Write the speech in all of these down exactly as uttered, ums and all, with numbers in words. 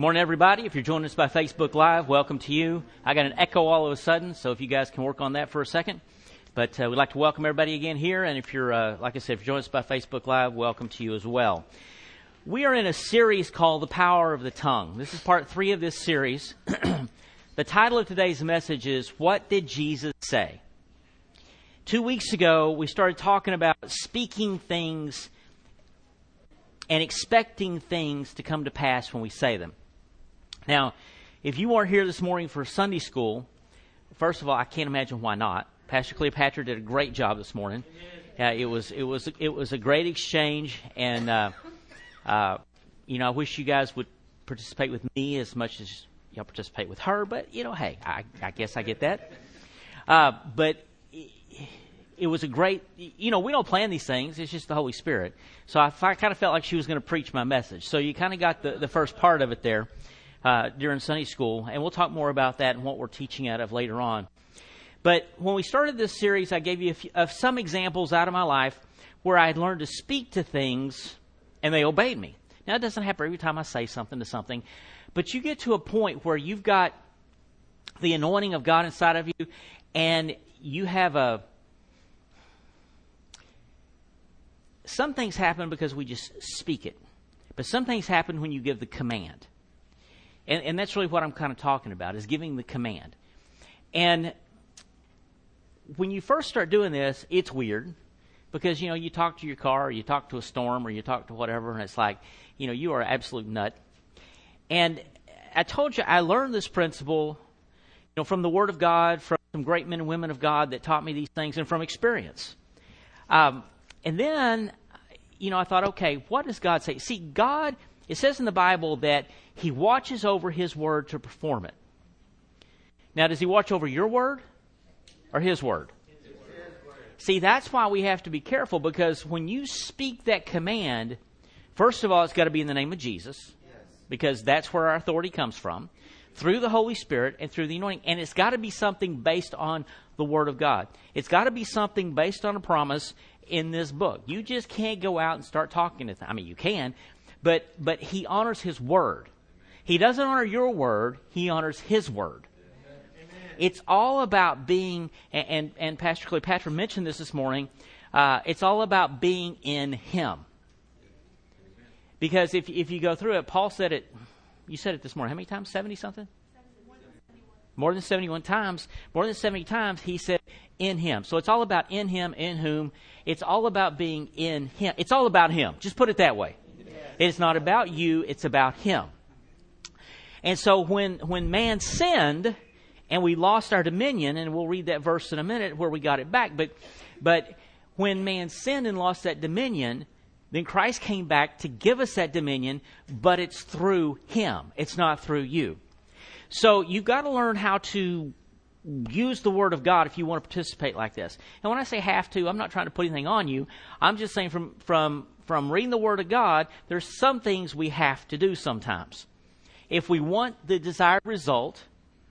Morning, everybody. If you're joining us by Facebook Live, welcome to you. I got an echo all of a sudden, so if you guys can work on that for a second. But uh, we'd like to welcome everybody again here. And if you're, uh, like I said, if you're joining us by Facebook Live, welcome to you as well. We are in a series called The Power of the Tongue. This is part three of this series. The title of today's message is, What Did Jesus Say? Two weeks ago, we started talking about speaking things and expecting things to come to pass when we say them. Now, if you weren't here this morning for Sunday school, first of all, I can't imagine why not. Pastor Cleopatra did a great job this morning. Uh, it was it was it was a great exchange, and uh, uh, you know, I wish you guys would participate with me as much as y'all participate with her. But you know, hey, I, I guess I get that. Uh, but it was a great, you know, we don't plan these things. It's just the Holy Spirit. So I, I kind of felt like she was going to preach my message. So you kind of got the, the first part of it there uh, during Sunday school. And we'll talk more about that and what we're teaching out of later on. But when we started this series, I gave you a few, uh, some examples out of my life where I had learned to speak to things and they obeyed me. Now, it doesn't happen every time I say something to something. But you get to a point where you've got the anointing of God inside of you and you have a... Some things happen because we just speak it. But some things happen when you give the command. And, and that's really what I'm kind of talking about, is giving the command. And when you first start doing this, it's weird. Because, you know, you talk to your car, or you talk to a storm, or you talk to whatever, and it's like, you know, you are an absolute nut. And I told you, I learned this principle, you know, from the Word of God, from some great men and women of God that taught me these things, and from experience. Um, and then... You know, I thought, okay, what does God say? See, God, it says in the Bible that He watches over His word to perform it. Now, does He watch over your word or His word? His word. See, that's why we have to be careful, because when you speak that command, first of all, it's got to be in the name of Jesus, yes, because that's where our authority comes from, through the Holy Spirit and through the anointing. And it's got to be something based on the Word of God. It's got to be something based on a promise in this book. You just can't go out and start talking to them. I mean, you can, but but He honors His word. He doesn't honor your word. He honors His word. Amen. It's all about being, and, and, and Pastor Cleopatra mentioned this this morning, uh, it's all about being in Him. Because if if you go through it, Paul said it, you said it this morning, how many times? seventy-something? More than seventy-one times. More than seventy times he said in Him. So it's all about in Him, in whom. It's all about being in Him. It's all about Him. Just put it that way. It's not about you. It's about Him. And so when, when man sinned and we lost our dominion, and we'll read that verse in a minute where we got it back. But, but when man sinned and lost that dominion, then Christ came back to give us that dominion, but it's through Him. It's not through you. So you've got to learn how to use the Word of God if you want to participate like this. And when I say have to, I'm not trying to put anything on you. I'm just saying from from from reading the Word of God, there's some things we have to do sometimes. If we want the desired result,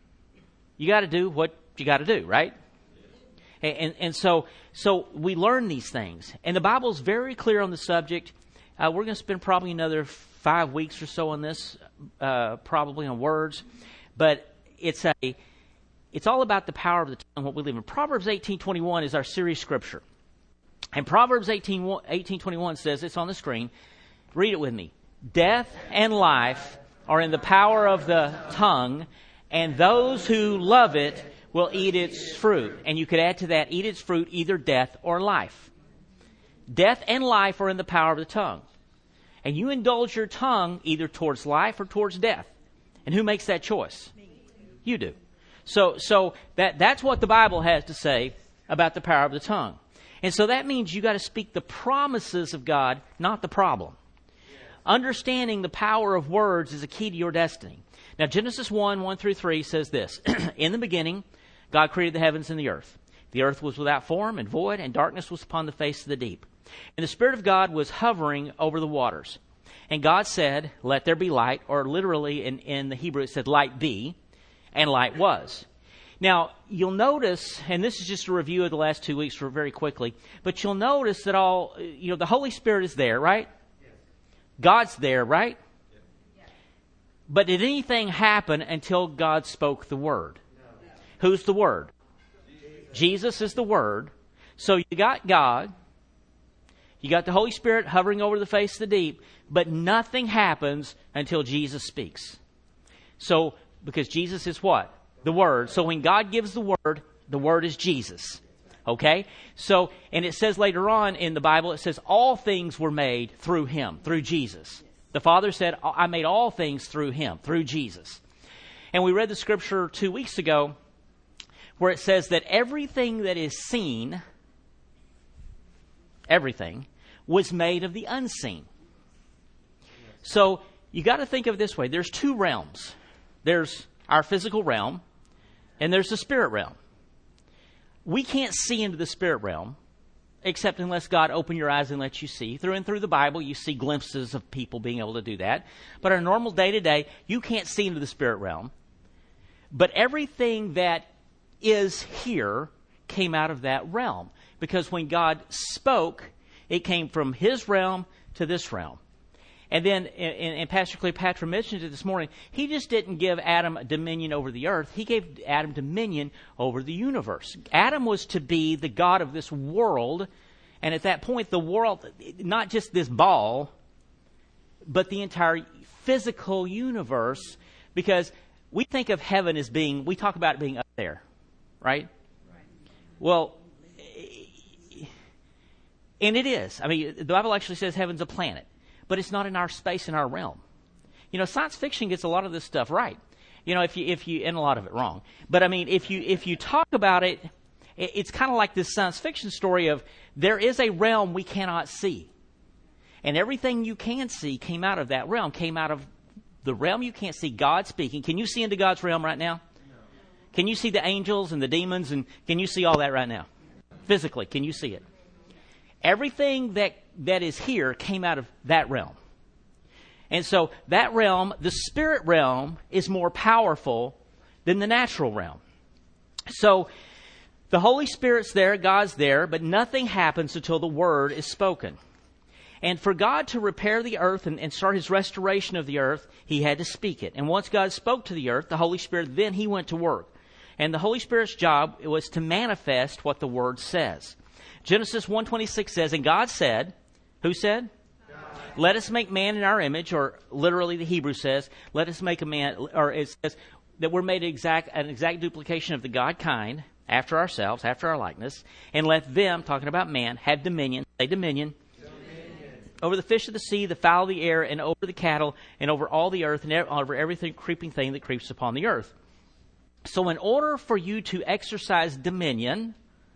you got to do what you got to do, right? And, and and so so we learn these things. And the Bible's very clear on the subject. Uh, we're going to spend probably another five weeks or so on this, uh, probably on words. But it's a, it's all about the power of the tongue, what we live in. Proverbs eighteen twenty-one is our series scripture. And Proverbs eighteen twenty-one says, it's on the screen. Read it with me. Death and life are in the power of the tongue, and those who love it will eat its fruit. And you could add to that, eat its fruit, either death or life. Death and life are in the power of the tongue. And you indulge your tongue either towards life or towards death. And who makes that choice? You do. So so that that's what the Bible has to say about the power of the tongue. And so that means you got to speak the promises of God, not the problem. Understanding the power of words is a key to your destiny. Now, Genesis one, one through three says this. In the beginning, God created the heavens and the earth. The earth was without form and void, and darkness was upon the face of the deep. And the Spirit of God was hovering over the waters. And God said, let there be light, or literally in, in the Hebrew it said, light be, and light was. Now, you'll notice, and this is just a review of the last two weeks very quickly, but you'll notice that all, you know, the Holy Spirit is there, right? Yes. God's there, right? Yes. But did anything happen until God spoke the Word? No. Who's the Word? Jesus. Jesus is the Word. So you got God. You got the Holy Spirit hovering over the face of the deep. But nothing happens until Jesus speaks. So, because Jesus is what? The Word. So when God gives the Word, the Word is Jesus. Okay? So, and it says later on in the Bible, it says all things were made through Him, through Jesus. The Father said, I made all things through Him, through Jesus. And we read the scripture two weeks ago where it says that everything that is seen, everything, was made of the unseen. So you got to think of it this way. There's two realms. There's our physical realm, and there's the spirit realm. We can't see into the spirit realm, except unless God open your eyes and let you see. Through and through the Bible, you see glimpses of people being able to do that. But on a normal day-to-day, you can't see into the spirit realm. But everything that is here came out of that realm. Because when God spoke, it came from His realm to this realm. And then, and, and Pastor Cleopatra mentioned it this morning, He just didn't give Adam dominion over the earth. He gave Adam dominion over the universe. Adam was to be the God of this world. And at that point, the world, not just this ball, but the entire physical universe. Because we think of heaven as being, we talk about it being up there, right? Right. Well, and it is. I mean, the Bible actually says heaven's a planet. But it's not in our space, in our realm. You know, science fiction gets a lot of this stuff right. You know, if you, if you, and a lot of it wrong. But I mean, if you, if you talk about it, it it's kind of like this science fiction story of there is a realm we cannot see. And everything you can see came out of that realm, came out of the realm you can't see, God speaking. Can you see into God's realm right now? No. Can you see the angels and the demons, and can you see all that right now? Physically, can you see it? Everything that, that is here came out of that realm. And so that realm, the spirit realm, is more powerful than the natural realm. So the Holy Spirit's there, God's there, but nothing happens until the Word is spoken. And for God to repair the earth and, and start His restoration of the earth, He had to speak it. And once God spoke to the earth, the Holy Spirit, then He went to work. And the Holy Spirit's job was to manifest what the Word says. Genesis one twenty-six says, and God said, who said? God. Let us make man in our image, or literally the Hebrew says, let us make a man, or it says that we're made exact, an exact duplication of the God kind, after ourselves, after our likeness, and let them, talking about man, have dominion, say dominion, dominion, over the fish of the sea, the fowl of the air, and over the cattle, and over all the earth, and over every creeping thing that creeps upon the earth. So in order for you to exercise dominion,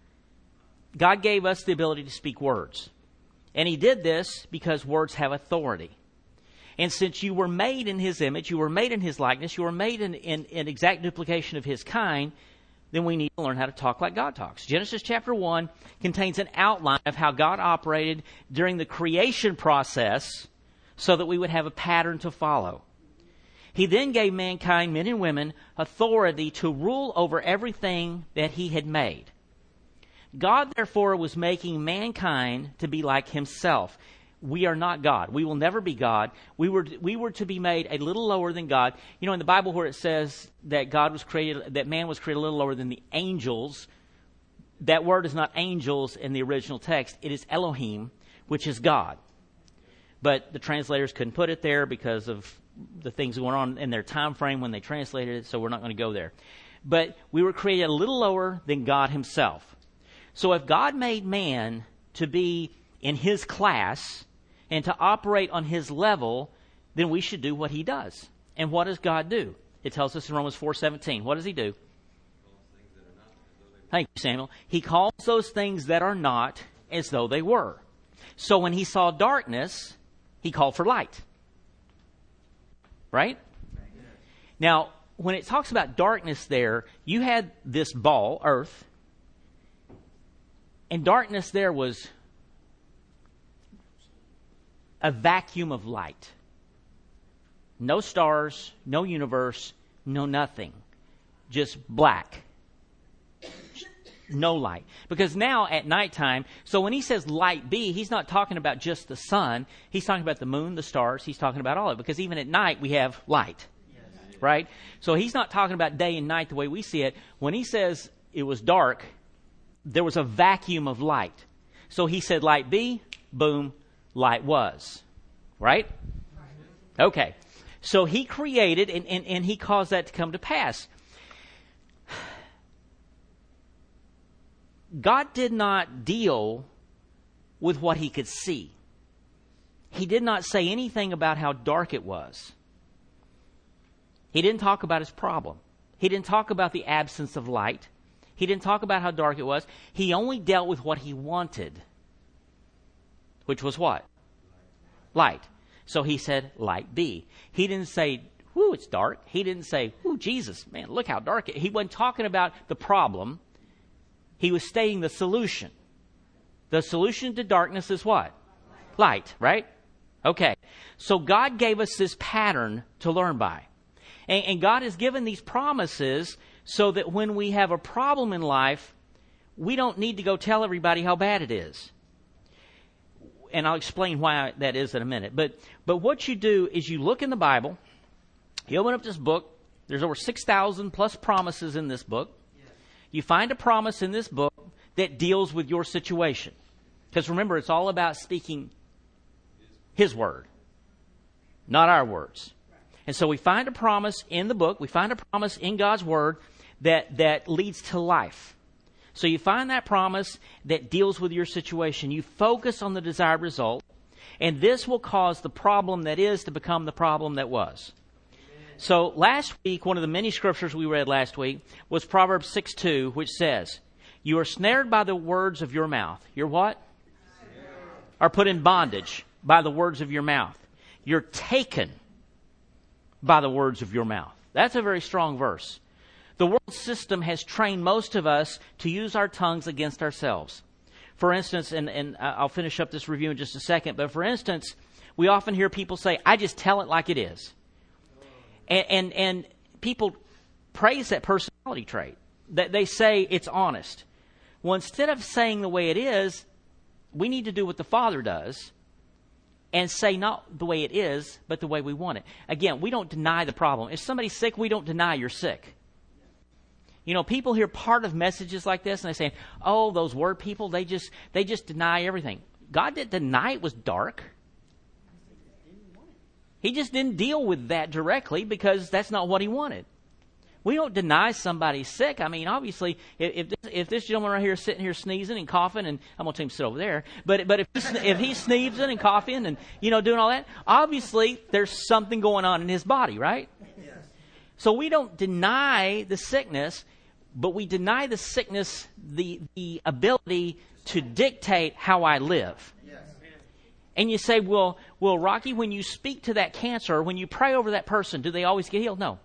God gave us the ability to speak words. And He did this because words have authority. And since you were made in His image, you were made in His likeness, you were made in, in, in exact duplication of His kind, then we need to learn how to talk like God talks. Genesis chapter one contains an outline of how God operated during the creation process so that we would have a pattern to follow. He then gave mankind, men and women, authority to rule over everything that He had made. God, therefore, was making mankind to be like Himself. We are not God. We will never be God. We were we were to be made a little lower than God. You know, in the Bible where it says that God was created, that man was created a little lower than the angels, that word is not angels in the original text. It is Elohim, which is God. But the translators couldn't put it there because of the things going on in their time frame when they translated it, so we're not going to go there. But we were created a little lower than God Himself. So if God made man to be in His class and to operate on His level, then we should do what He does. And what does God do? It tells us in Romans four seventeen. What does He do? Thank you, Samuel. He calls those things that are not as though they were. So when He saw darkness, He called for light. Right? Now, when it talks about darkness there, you had this ball, earth, and darkness there was a vacuum of light. No stars, no universe, no nothing. Just black. No light. Because now at nighttime, so when He says light be, He's not talking about just the sun. He's talking about the moon, the stars. He's talking about all of it. Because even at night we have light. right? So he's not talking about day and night the way we see it. When he says it was dark, there was a vacuum of light. So he said, light be, boom, light was. Right? Okay. So he created and, and, and he caused that to come to pass. God did not deal with what he could see. He did not say anything about how dark it was. He didn't talk about his problem. He didn't talk about the absence of light. He didn't talk about how dark it was. He only dealt with what he wanted, which was what? Light. So he said, light be. He didn't say, whoo, it's dark. He didn't say, whoo, Jesus, man, look how dark it is. He wasn't talking about the problem. He was stating the solution. The solution to darkness is what? Light, right? Okay. So God gave us this pattern to learn by. And, and God has given these promises so that when we have a problem in life, we don't need to go tell everybody how bad it is. And I'll explain why that is in a minute. But but what you do is you look in the Bible, you open up this book, there's over six thousand plus promises in this book. You find a promise in this book that deals with your situation. Because remember, it's all about speaking His word, not our words. And so we find a promise in the book, we find a promise in God's word that, that leads to life. So you find that promise that deals with your situation. You focus on the desired result, and this will cause the problem that is to become the problem that was. So last week, one of the many scriptures we read last week was Proverbs six two, which says, you are snared by the words of your mouth. You're what? Are put in bondage by the words of your mouth. You're taken by the words of your mouth. That's a very strong verse. The world system has trained most of us to use our tongues against ourselves. For instance, and, and I'll finish up this review in just a second, but for instance, we often hear people say, I just tell it like it is. And, and, and people praise that personality trait, that they say it's honest. Well, instead of saying the way it is, we need to do what the Father does and say not the way it is, but the way we want it. Again, we don't deny the problem. If somebody's sick, we don't deny you're sick. You know, people hear part of messages like this and they say, oh, those word people, they just they just deny everything. God didn't deny it was dark. He just didn't deal with that directly because that's not what He wanted. We don't deny somebody's sick. I mean, obviously, if if this, if this gentleman right here is sitting here sneezing and coughing, and I'm going to tell him to sit over there, but but if he's, if he's sneezing and coughing and, you know, doing all that, obviously there's something going on in his body, right? Yes. So we don't deny the sickness, but we deny the sickness the the ability to dictate how I live. Yes. And you say, well, well, Rocky, when you speak to that cancer, when you pray over that person, do they always get healed? No.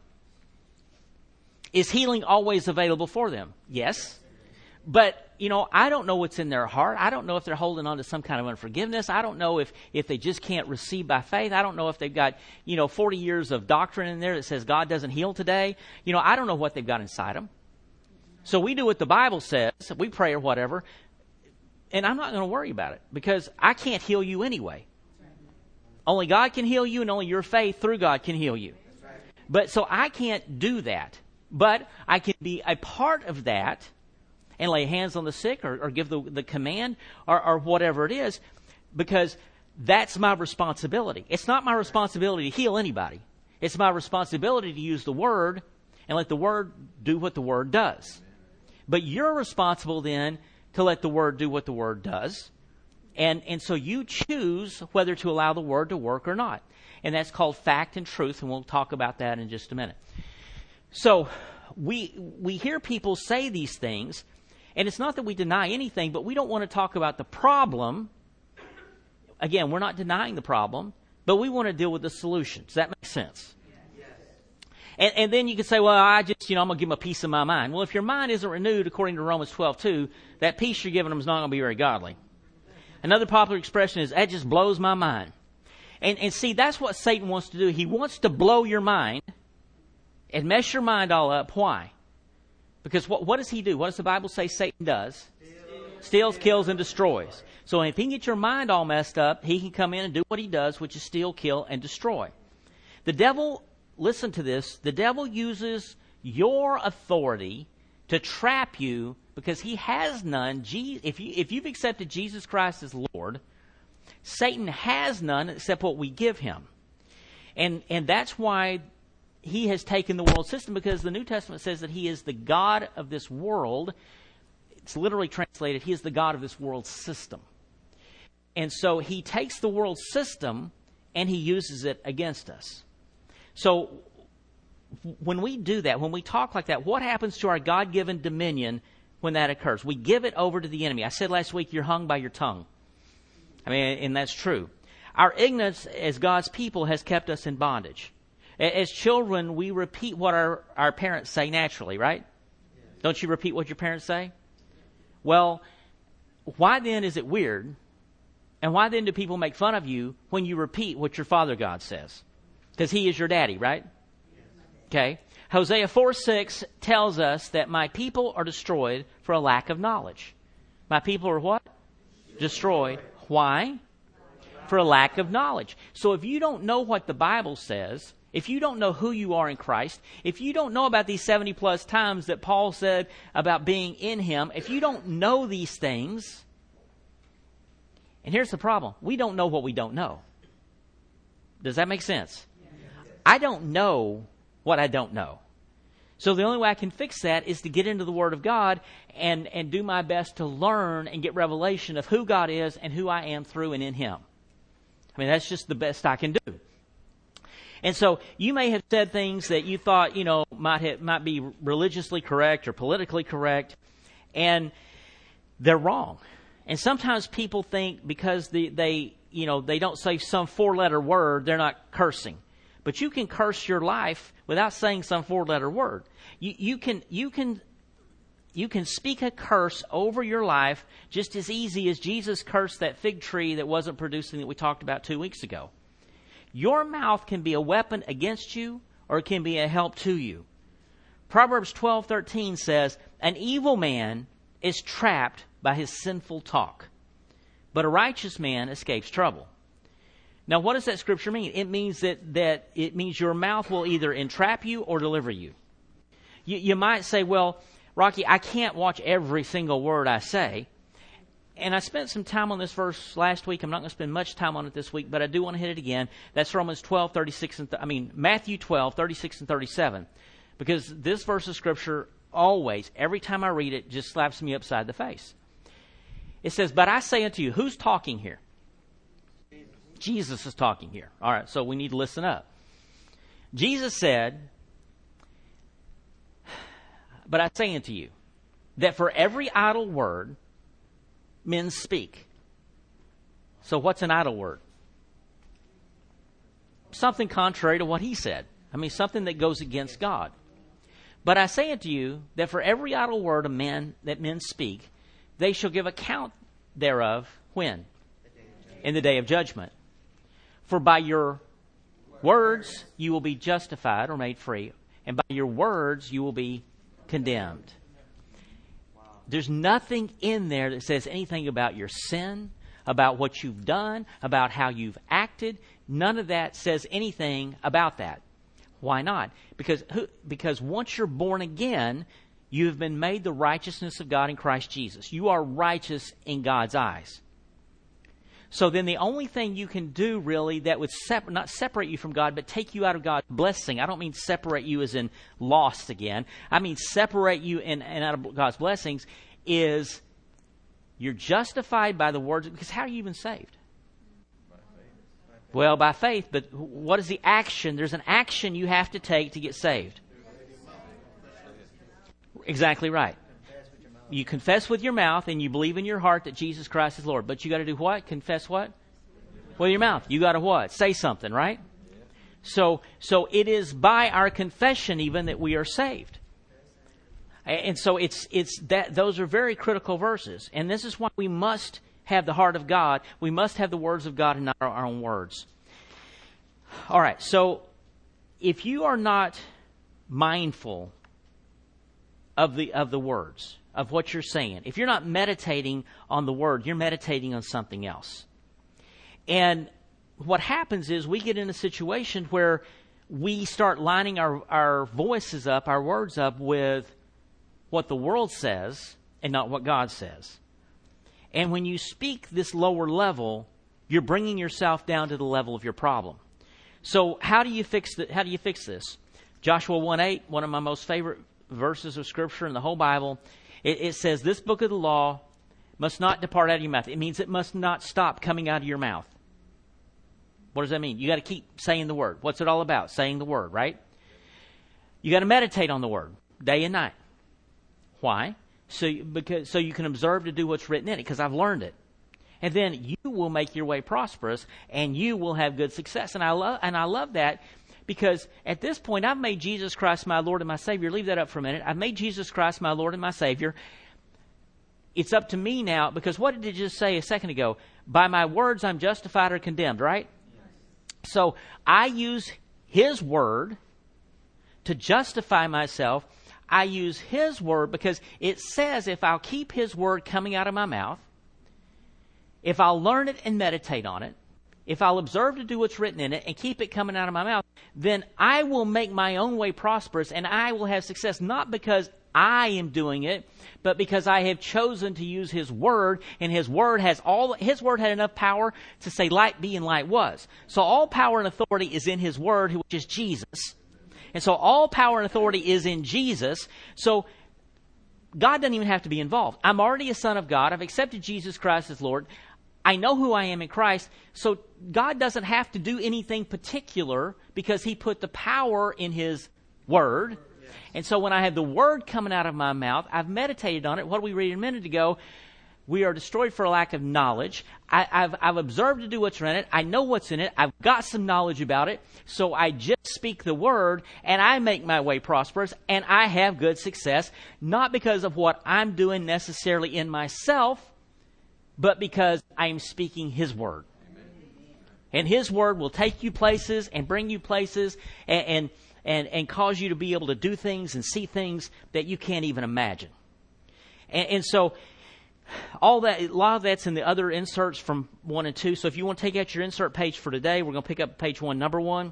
Is healing always available for them? Yes. But, you know, I don't know what's in their heart. I don't know if they're holding on to some kind of unforgiveness. I don't know if, if they just can't receive by faith. I don't know if they've got, you know, forty years of doctrine in there that says God doesn't heal today. You know, I don't know what they've got inside them. So we do what the Bible says. We pray or whatever. And I'm not going to worry about it because I can't heal you anyway. Only God can heal you, and only your faith through God can heal you. But so I can't do that. But I can be a part of that and lay hands on the sick or, or give the, the command or, or whatever it is, because that's my responsibility. It's not my responsibility to heal anybody. It's my responsibility to use the Word and let the Word do what the Word does. But you're responsible then to let the Word do what the Word does. And, and so you choose whether to allow the Word to work or not. And that's called fact and truth, and we'll talk about that in just a minute. So we we hear people say these things, and it's not that we deny anything, but we don't want to talk about the problem. Again, we're not denying the problem, but we want to deal with the solution. Does that make sense? Yes. And, and then you can say, well, I just, you know, I'm going to give them a piece of my mind. Well, if your mind isn't renewed according to Romans twelve two, that peace you're giving them is not going to be very godly. Another popular expression is, that just blows my mind. And, and see, that's what Satan wants to do. He wants to blow your mind and mess your mind all up. Why? Because what, what does he do? What does the Bible say Satan does? Steals, Steals kills, and destroys. So if he can get your mind all messed up, he can come in and do what he does, which is steal, kill, and destroy. The devil listen to this, the devil uses your authority to trap you because he has none. If, you, if you've accepted Jesus Christ as Lord, Satan has none except what we give him. And, and that's why he has taken the world system, because the New Testament says that he is the God of this world. It's literally translated, he is the God of this world system. And so he takes the world system and he uses it against us. So when we do that, when we talk like that, what happens to our God-given dominion when that occurs? We give it over to the enemy. I said last week, you're hung by your tongue. I mean, and that's true. Our ignorance as God's people has kept us in bondage. As children, we repeat what our, our parents say naturally, right? Yes. Don't you repeat what your parents say? Well, why then is it weird? And why then do people make fun of you when you repeat what your Father God says? Because he is your daddy, right? Yes. Okay. Hosea four six tells us that my people are destroyed for a lack of knowledge. My people are what? Destroyed. Why? For a lack of knowledge. So if you don't know what the Bible says, if you don't know who you are in Christ, if you don't know about these seventy plus times that Paul said about being in him, if you don't know these things, and here's the problem, we don't know what we don't know. Does that make sense? I don't know what I don't know. So the only way I can fix that is to get into the Word of God and, and do my best to learn and get revelation of who God is and who I am through and in him. I mean, that's just the best I can do. And so you may have said things that you thought, you know, might have, might be religiously correct or politically correct, and they're wrong. And sometimes people think because they, they you know, they don't say some four-letter word, they're not cursing. But you can curse your life without saying some four-letter word. You, you can you can you can speak a curse over your life just as easy as Jesus cursed that fig tree that wasn't producing that we talked about two weeks ago. Your mouth can be a weapon against you, or it can be a help to you. Proverbs twelve thirteen says, an evil man is trapped by his sinful talk, but a righteous man escapes trouble. Now, what does that scripture mean? It means that, that it means your mouth will either entrap you or deliver you. You, you might say, well, Rocky, I can't watch every single word I say. And I spent some time on this verse last week. I'm not going to spend much time on it this week, but I do want to hit it again. That's Romans twelve, thirty-six, and th- I mean Matthew twelve, thirty-six and thirty-seven. Because this verse of Scripture always, every time I read it, just slaps me upside the face. It says, but I say unto you, who's talking here? Jesus. Jesus is talking here. All right, so we need to listen up. Jesus said, but I say unto you, that for every idle word men speak. So what's an idle word? Something contrary to what he said. I mean, something that goes against God. But I say unto you that for every idle word of men that men speak, they shall give account thereof when? In the day of judgment. For by your words you will be justified or made free, and by your words you will be condemned. There's nothing in there that says anything about your sin, about what you've done, about how you've acted. None of that says anything about that. Why not? Because who, because once you're born again, you have been made the righteousness of God in Christ Jesus. You are righteous in God's eyes. So then the only thing you can do really that would sep- not separate you from God, but take you out of God's blessing. I don't mean separate you as in lost again. I mean separate you in, and out of God's blessings is you're justified by the words. Because how are you even saved? By faith. Well, by faith, but what is the action? There's an action you have to take to get saved. Exactly right. You confess with your mouth and you believe in your heart that Jesus Christ is Lord. But you got to do what? Confess what? With your mouth. You got to what? Say something, right? So, so it is by our confession even that we are saved. And so it's it's that those are very critical verses. And this is why we must have the heart of God. We must have the words of God and not our own words. All right. So if you are not mindful of the of the words, of what you're saying, if you're not meditating on the word, you're meditating on something else. And what happens is we get in a situation where we start lining our, our voices up, our words up with what the world says and not what God says. And when you speak this lower level, you're bringing yourself down to the level of your problem. So how do you fix the, how do you fix this? Joshua one eight, one of my most favorite verses of Scripture in the whole Bible, it, it says, this book of the law must not depart out of your mouth. It means it must not stop coming out of your mouth. What does that mean? You got to keep saying the word. What's it all about? Saying the word, right? You got to meditate on the word day and night. Why? So you, because so you can observe to do what's written in it, because I've learned it. And then you will make your way prosperous, and you will have good success. And I love and I love that, because at this point I've made Jesus Christ my Lord and my Savior. Leave that up for a minute. I've made Jesus Christ my Lord and my Savior. It's up to me now, because what did it just say a second ago? By my words I'm justified or condemned, right? Yes. So I use His word to justify myself. I use His word because it says if I'll keep His word coming out of my mouth, if I'll learn it and meditate on it, if I'll observe to do what's written in it and keep it coming out of my mouth, then I will make my own way prosperous, and I will have success, not because I am doing it, but because I have chosen to use His word, and His word has all, His word had enough power to say light be and light was. So all power and authority is in His word, which is Jesus. And so all power and authority is in Jesus. So God doesn't even have to be involved. I'm already a son of God. I've accepted Jesus Christ as Lord. I know who I am in Christ. So God doesn't have to do anything particular, because He put the power in His word. And so when I have the word coming out of my mouth, I've meditated on it. What we read a minute ago, we are destroyed for a lack of knowledge. I, I've, I've observed to do what's in it. I know what's in it. I've got some knowledge about it. So I just speak the word, and I make my way prosperous, and I have good success, not because of what I'm doing necessarily in myself, but because I am speaking His word. And His word will take you places and bring you places and, and, and, and cause you to be able to do things and see things that you can't even imagine. And, and so all that, a lot of that's in the other inserts from one and two. So if you want to take out your insert page for today, we're going to pick up page one, number one.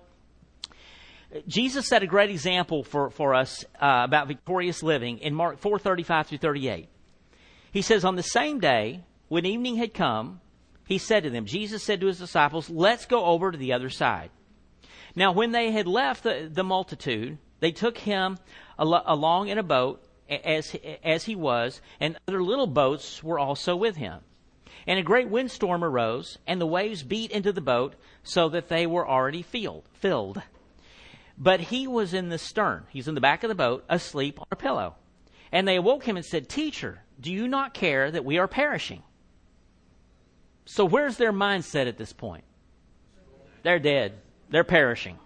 Jesus set a great example for, for us uh, about victorious living in Mark four thirty-five through thirty-eight. He says, on the same day, when evening had come, He said to them, Jesus said to His disciples, let's go over to the other side. Now, when they had left the, the multitude, they took Him al- along in a boat as, as He was, and other little boats were also with Him. And a great windstorm arose, and the waves beat into the boat, so that they were already filled. filled. But He was in the stern. He's in the back of the boat, asleep on a pillow. And they awoke Him and said, Teacher, do you not care that we are perishing? So where's their mindset at this point? They're dead. They're perishing.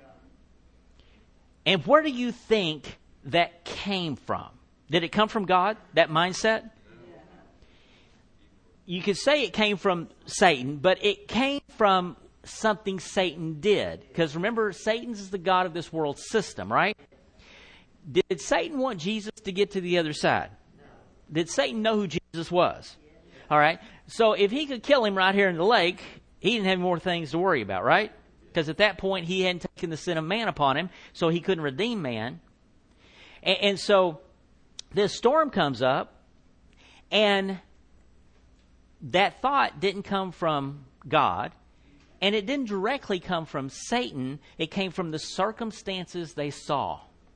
And where do you think that came from? Did it come from God, that mindset? You could say it came from Satan, but it came from something Satan did. Because remember, Satan is the god of this world system, right? Did Satan want Jesus to get to the other side? Did Satan know who Jesus was? All right. So if he could kill him right here in the lake, he didn't have more things to worry about, right? Because at that point, he hadn't taken the sin of man upon him, so he couldn't redeem man. And, and so this storm comes up, and that thought didn't come from God, and it didn't directly come from Satan. It came from the circumstances they saw.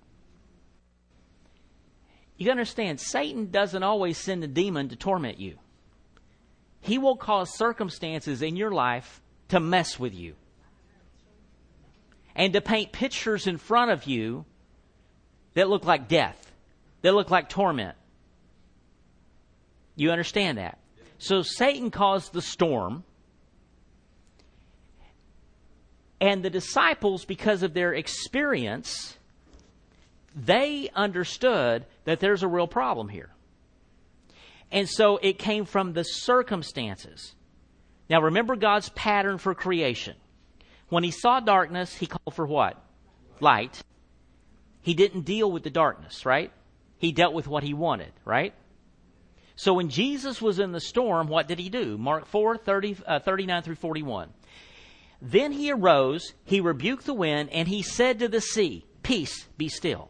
You understand, Satan doesn't always send a demon to torment you. He will cause circumstances in your life to mess with you and to paint pictures in front of you that look like death, that look like torment. You understand that? So Satan caused the storm, and the disciples, because of their experience, they understood that there's a real problem here. And so it came from the circumstances. Now remember God's pattern for creation. When He saw darkness, He called for what? Light. He didn't deal with the darkness, right? He dealt with what He wanted, right? So when Jesus was in the storm, what did He do? Mark four, thirty, uh, thirty-nine through forty-one. Then he arose, he rebuked the wind, and he said to the sea, Peace, be still.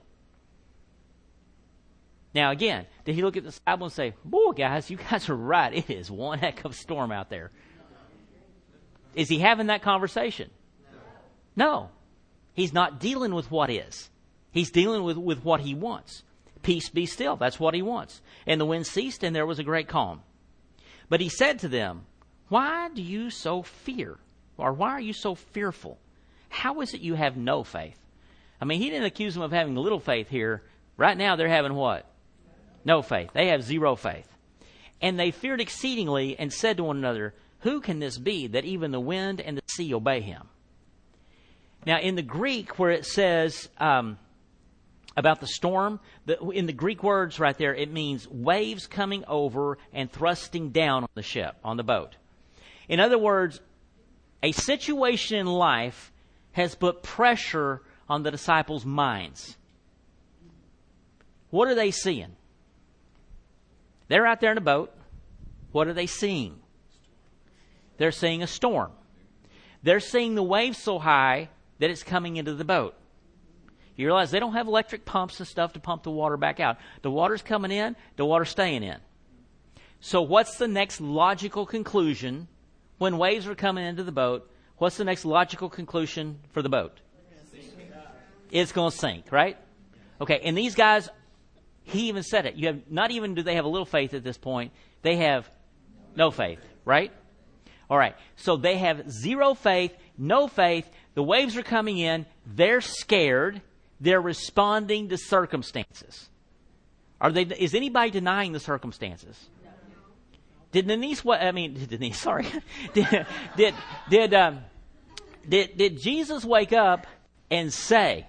Now again, did he look at the Bible and say, boy, guys, you guys are right. It is one heck of a storm out there. Is he having that conversation? No. He's not dealing with what is. He's dealing with, with what he wants. Peace, be still. That's what he wants. And the wind ceased, and there was a great calm. But he said to them, Why do you so fear? Or why are you so fearful? How is it you have no faith? I mean, he didn't accuse them of having little faith here. Right now, they're having what? No faith. They have zero faith. And they feared exceedingly and said to one another, Who can this be that even the wind and the sea obey him? Now, in the Greek, where it says um, about the storm, the, in the Greek words right there, it means waves coming over and thrusting down on the ship, on the boat. In other words, a situation in life has put pressure on the disciples' minds. What are they seeing? They're out there in a boat. What are they seeing? They're seeing a storm. They're seeing the waves so high that it's coming into the boat. You realize they don't have electric pumps and stuff to pump the water back out. The water's coming in, the water's staying in. So what's the next logical conclusion when waves are coming into the boat? What's the next logical conclusion for the boat? It's going to sink, right? Okay, and these guys, he even said it. You have not even do they have a little faith at this point. They have no faith, right? All right, so they have zero faith, no faith. The waves are coming in. They're scared. They're responding to circumstances. Are they? Is anybody denying the circumstances? No. Did Denise? What I mean, did Denise? Sorry. did did did, um, did did Jesus wake up and say,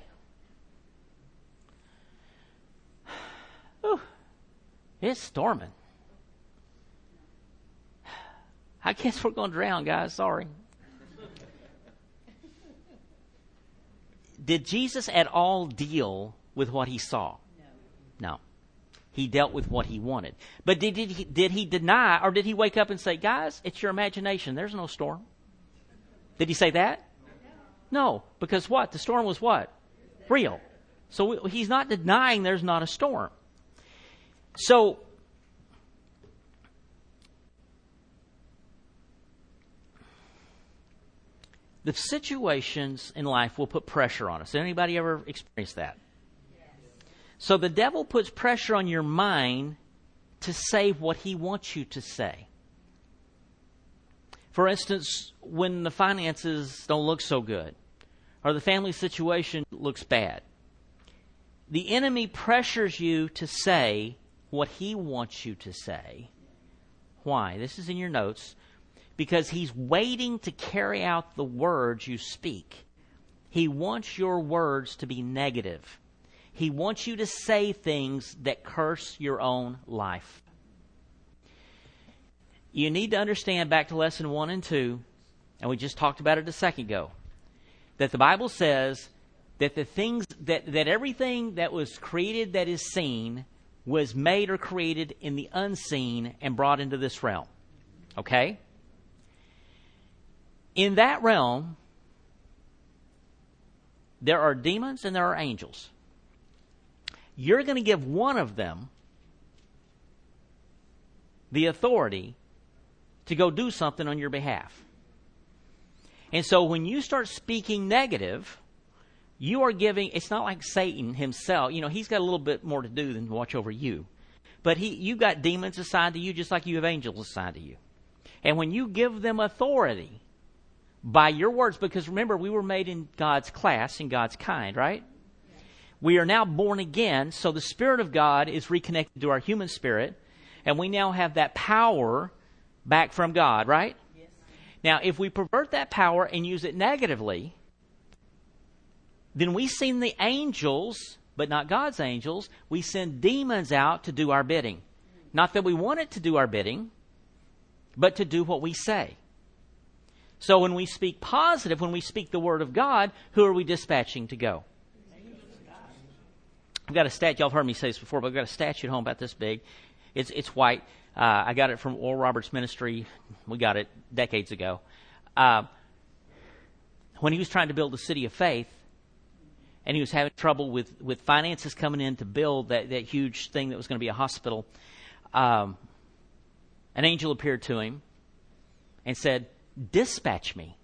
"Oh, it's storming. I guess we're going to drown, guys. Sorry." Did Jesus at all deal with what he saw? No. No. He dealt with what he wanted. But did, did, he, did he deny, or did he wake up and say, guys, it's your imagination. There's no storm. Did he say that? No. Because what? The storm was what? Real. So he's not denying there's not a storm. So the situations in life will put pressure on us. Has anybody ever experienced that? Yes. So the devil puts pressure on your mind to say what he wants you to say. For instance, when the finances don't look so good, or the family situation looks bad, the enemy pressures you to say what he wants you to say. Why? This is in your notes. Because he's waiting to carry out the words you speak. He wants your words to be negative. He wants you to say things that curse your own life. You need to understand, back to lesson one and two, and we just talked about it a second ago, that the Bible says that the things that, that everything that was created that is seen was made or created in the unseen and brought into this realm. Okay? In that realm, there are demons and there are angels. You're going to give one of them the authority to go do something on your behalf. And so when you start speaking negative, you are giving, it's not like Satan himself. You know, he's got a little bit more to do than watch over you. But he, you've got demons assigned to you just like you have angels assigned to you. And when you give them authority by your words, because remember, we were made in God's class, in God's kind, right? Yes. We are now born again, so the Spirit of God is reconnected to our human spirit, and we now have that power back from God, right? Yes. Now, if we pervert that power and use it negatively, then we send the angels, but not God's angels, we send demons out to do our bidding. Not that we want it to do our bidding, but to do what we say. So when we speak positive, when we speak the word of God, who are we dispatching to go? I've got a statue. Y'all have heard me say this before, but I've got a statue at home about this big. It's it's white. Uh, I got it from Oral Roberts Ministry. We got it decades ago. Uh, when he was trying to build the city of faith, and he was having trouble with, with finances coming in to build that, that huge thing that was going to be a hospital, um, an angel appeared to him and said, "Dispatch me."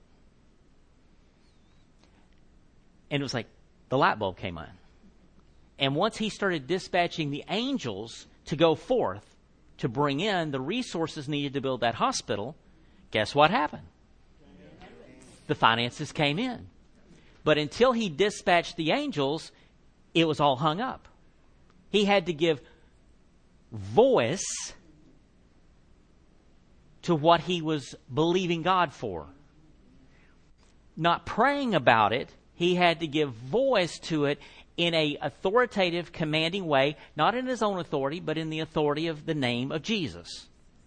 And it was like the light bulb came on. And once he started dispatching the angels to go forth to bring in the resources needed to build that hospital, guess what happened? The finances came in. But until he dispatched the angels, it was all hung up. He had to give voice to what he was believing God for. Not praying about it, he had to give voice to it in a authoritative, commanding way, not in his own authority, but in the authority of the name of Jesus.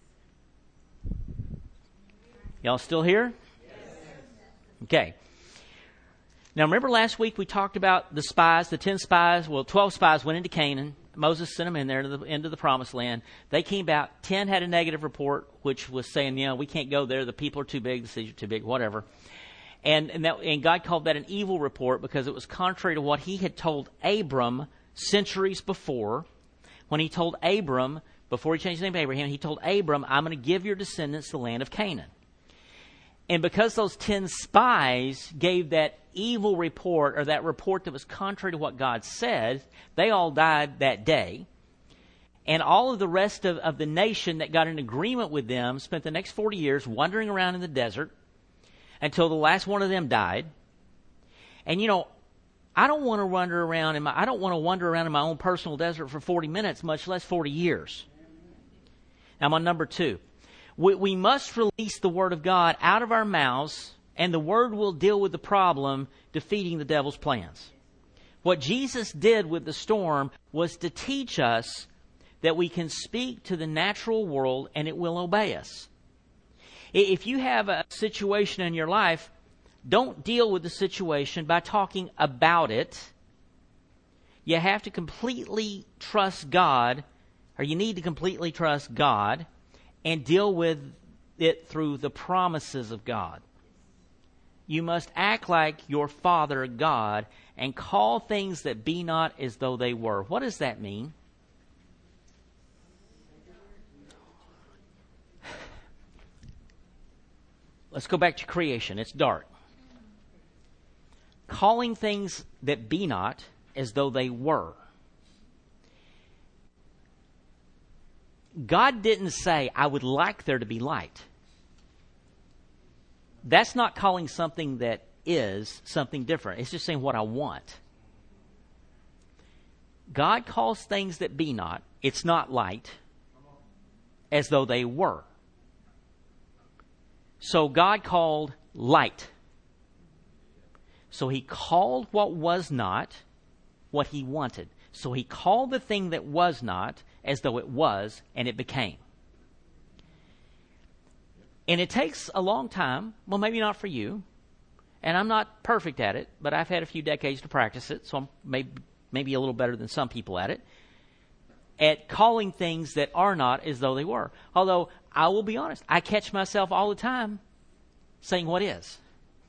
Y'all still here? Yes. Okay. Now, remember last week we talked about the spies, the ten spies, well, twelve spies went into Canaan. Moses sent them in there to the, into the promised land. They came back. ten had a negative report, which was saying, you know, we can't go there. The people are too big. The cities are too big, whatever. And, and, that, and God called that an evil report because it was contrary to what he had told Abram centuries before. When he told Abram, before he changed his name to Abraham, he told Abram, I'm going to give your descendants the land of Canaan. And because those ten spies gave that evil report, or that report that was contrary to what God said, they all died that day. And all of the rest of, of the nation that got in agreement with them spent the next forty years wandering around in the desert until the last one of them died. And you know, I don't want to wander around in my I don't want to wander around in my own personal desert for forty minutes, much less forty years. Now I'm on number two. We, we must release the Word of God out of our mouths, and the Word will deal with the problem, defeating the devil's plans. What Jesus did with the storm was to teach us that we can speak to the natural world and it will obey us. If you have a situation in your life, don't deal with the situation by talking about it. You have to completely trust God, or you need to completely trust God, and deal with it through the promises of God. You must act like your Father God and call things that be not as though they were. What does that mean? Let's go back to creation. It's dark. Calling things that be not as though they were. God didn't say, I would like there to be light. That's not calling something that is something different. It's just saying what I want. God calls things that be not, it's not light, as though they were. So God called light. So he called what was not what he wanted. So he called the thing that was not as though it was, and it became. And it takes a long time. Well, maybe not for you. And I'm not perfect at it, but I've had a few decades to practice it, so I'm maybe, maybe a little better than some people at it. At calling things that are not as though they were. Although, I will be honest, I catch myself all the time saying what is.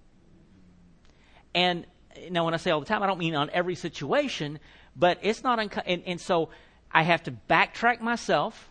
And now when I say all the time, I don't mean on every situation, but it's not, unco- and, and so I have to backtrack myself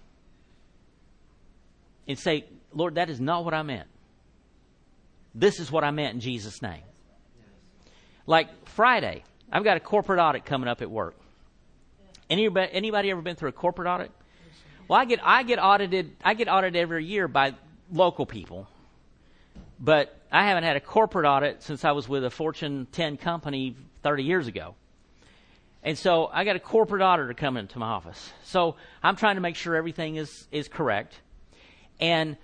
and say, Lord, that is not what I meant. This is what I meant in Jesus' name. Like Friday, I've got a corporate audit coming up at work. Anybody, anybody ever been through a corporate audit? Well, I get I get audited. I get audited every year by local people, but I haven't had a corporate audit since I was with a Fortune ten company thirty years ago. And so I got a corporate auditor coming into my office. So I'm trying to make sure everything is, is correct. And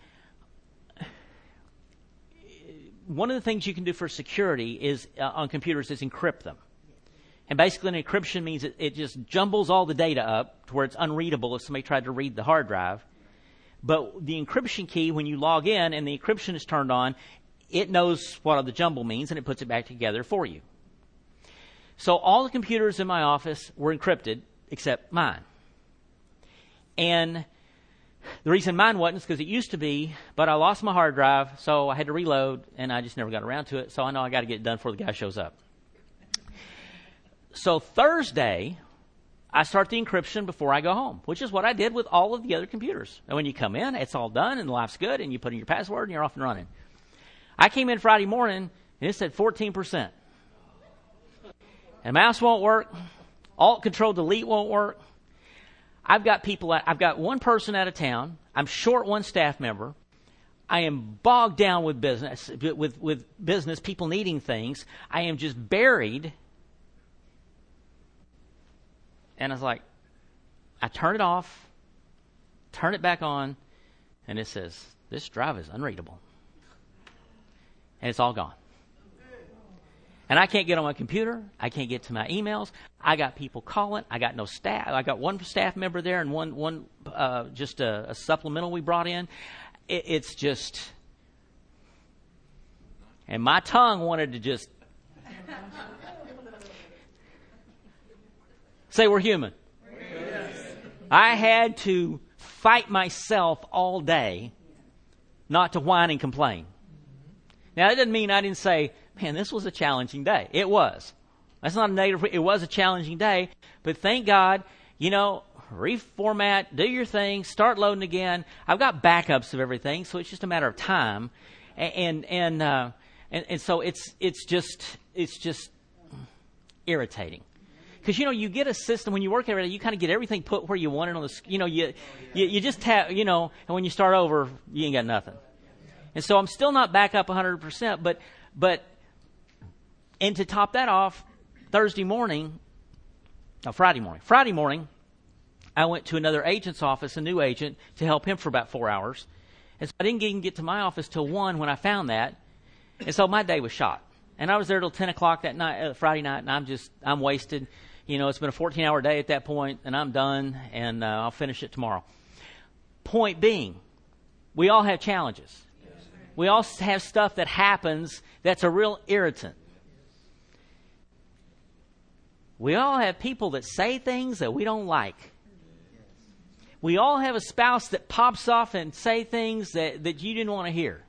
one of the things you can do for security is uh, on computers is encrypt them. And basically an encryption means it, it just jumbles all the data up to where it's unreadable if somebody tried to read the hard drive. But the encryption key, when you log in and the encryption is turned on, it knows what the jumble means and it puts it back together for you. So all the computers in my office were encrypted except mine. And The reason mine wasn't is because it used to be, but I lost my hard drive, so I had to reload, and I just never got around to it. So I know I got to get it done before the guy shows up. So Thursday, I start the encryption before I go home, which is what I did with all of the other computers. And when you come in, it's all done, and life's good, and you put in your password, and you're off and running. I came in Friday morning, and it said fourteen percent. And mouse won't work. Alt Control Delete won't work. I've got people, I've got one person out of town. I'm short one staff member. I am bogged down with business, with, with business, people needing things. I am just buried. And I was like, I turn it off, turn it back on, and it says, this drive is unreadable. And it's all gone. And I can't get on my computer. I can't get to my emails. I got people calling. I got no staff. I got one staff member there and one, one uh, just a, a supplemental we brought in. It, it's just, and my tongue wanted to just say we're human. Yes. I had to fight myself all day not to whine and complain. Now, that doesn't mean I didn't say, man, this was a challenging day. It was. That's not a negative. It was a challenging day. But thank God, you know, reformat, do your thing, start loading again. I've got backups of everything, so it's just a matter of time. And and and, uh, and, and so it's it's just it's just irritating. Because, you know, you get a system, when you work every day, you kind of get everything put where you want it on the, you know, you, you, you just have, you know, and when you start over, you ain't got nothing. And so I'm still not back up one hundred percent, but, but, and to top that off, Thursday morning, no, Friday morning, Friday morning, I went to another agent's office, a new agent, to help him for about four hours. And so I didn't even get to my office till one when I found that. And so my day was shot. And I was there till ten o'clock that night, uh, Friday night, and I'm just, I'm wasted. You know, it's been a fourteen-hour day at that point, and I'm done, and uh, I'll finish it tomorrow. Point being, we all have challenges. We all have stuff that happens that's a real irritant. We all have people that say things that we don't like. We all have a spouse that pops off and say things that, that you didn't want to hear.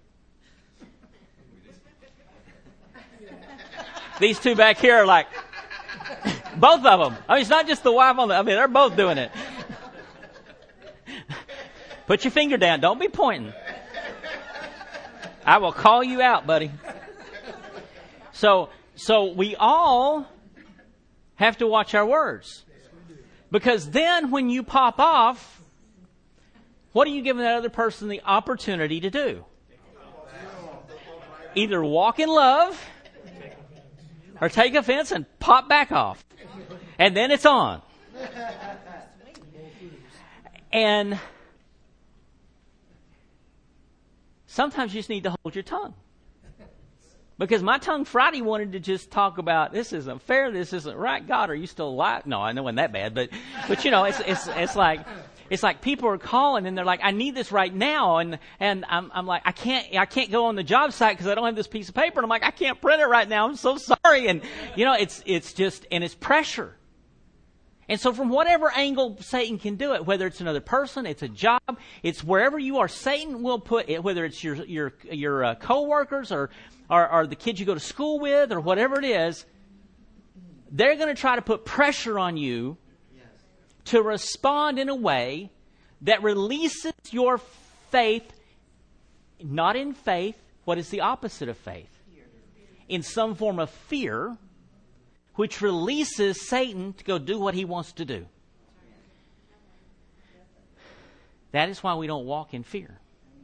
These two back here are like, both of them. I mean, it's not just the wife on the, I mean, they're both doing it. Put your finger down. Don't be pointing. I will call you out, buddy. So, so we all have to watch our words. Because then when you pop off, what are you giving that other person the opportunity to do? Either walk in love or take offense and pop back off. And then it's on. And sometimes you just need to hold your tongue. Because my tongue Friday wanted to just talk about, this isn't fair, this isn't right. God, are you still alive? No, I know it wasn't that bad, but but you know, it's it's it's like it's like people are calling and they're like, I need this right now, and and I'm I'm like, I can't I can't go on the job site because I don't have this piece of paper, and I'm like, I can't print it right now. I'm so sorry, and you know, it's it's just and it's pressure. And so from whatever angle Satan can do it, whether it's another person, it's a job, it's wherever you are, Satan will put it, whether it's your your your uh, coworkers or, or or the kids you go to school with or whatever it is, they're going to try to put pressure on you to respond in a way that releases your faith, not in faith. What is the opposite of faith? In some form of fear, which releases Satan to go do what he wants to do. That is why we don't walk in fear.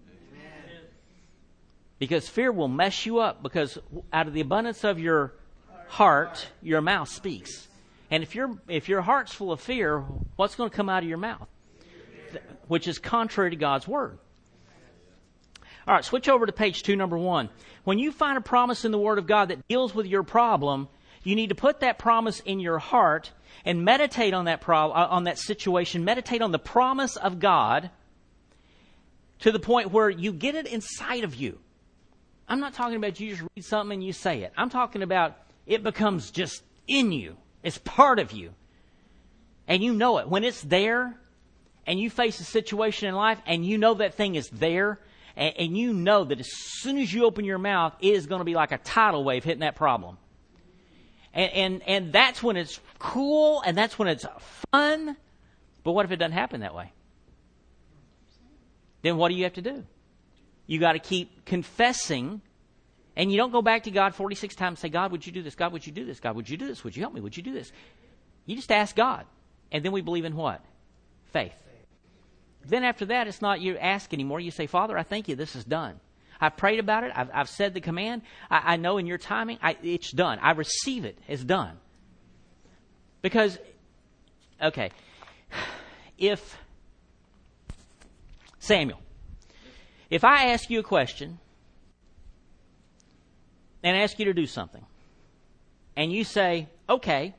Because fear will mess you up, because out of the abundance of your heart, your mouth speaks. And if your if your heart's full of fear, what's going to come out of your mouth? Which is contrary to God's word. All right, switch over to page two, number one. When you find a promise in the Word of God that deals with your problem, you need to put that promise in your heart and meditate on that pro- on that situation. Meditate on the promise of God to the point where you get it inside of you. I'm not talking about you just read something and you say it. I'm talking about it becomes just in you. It's part of you. And you know it. When it's there and you face a situation in life and you know that thing is there, and, and you know that as soon as you open your mouth, it is going to be like a tidal wave hitting that problem. And, and, and that's when it's cool and that's when it's fun. But what if it doesn't happen that way? Then what do you have to do? You got to keep confessing. And you don't go back to God forty-six times and say, God, would you do this? God, would you do this? God, would you do this? Would you help me? Would you do this? You just ask God. And then we believe in what? Faith. Then after that, it's not you ask anymore. You say, Father, I thank you. This is done. I've prayed about it. I've, I've said the command. I, I know in your timing, I, it's done. I receive it. It's done. Because, okay, if, Samuel, if I ask you a question and ask you to do something, and you say, okay,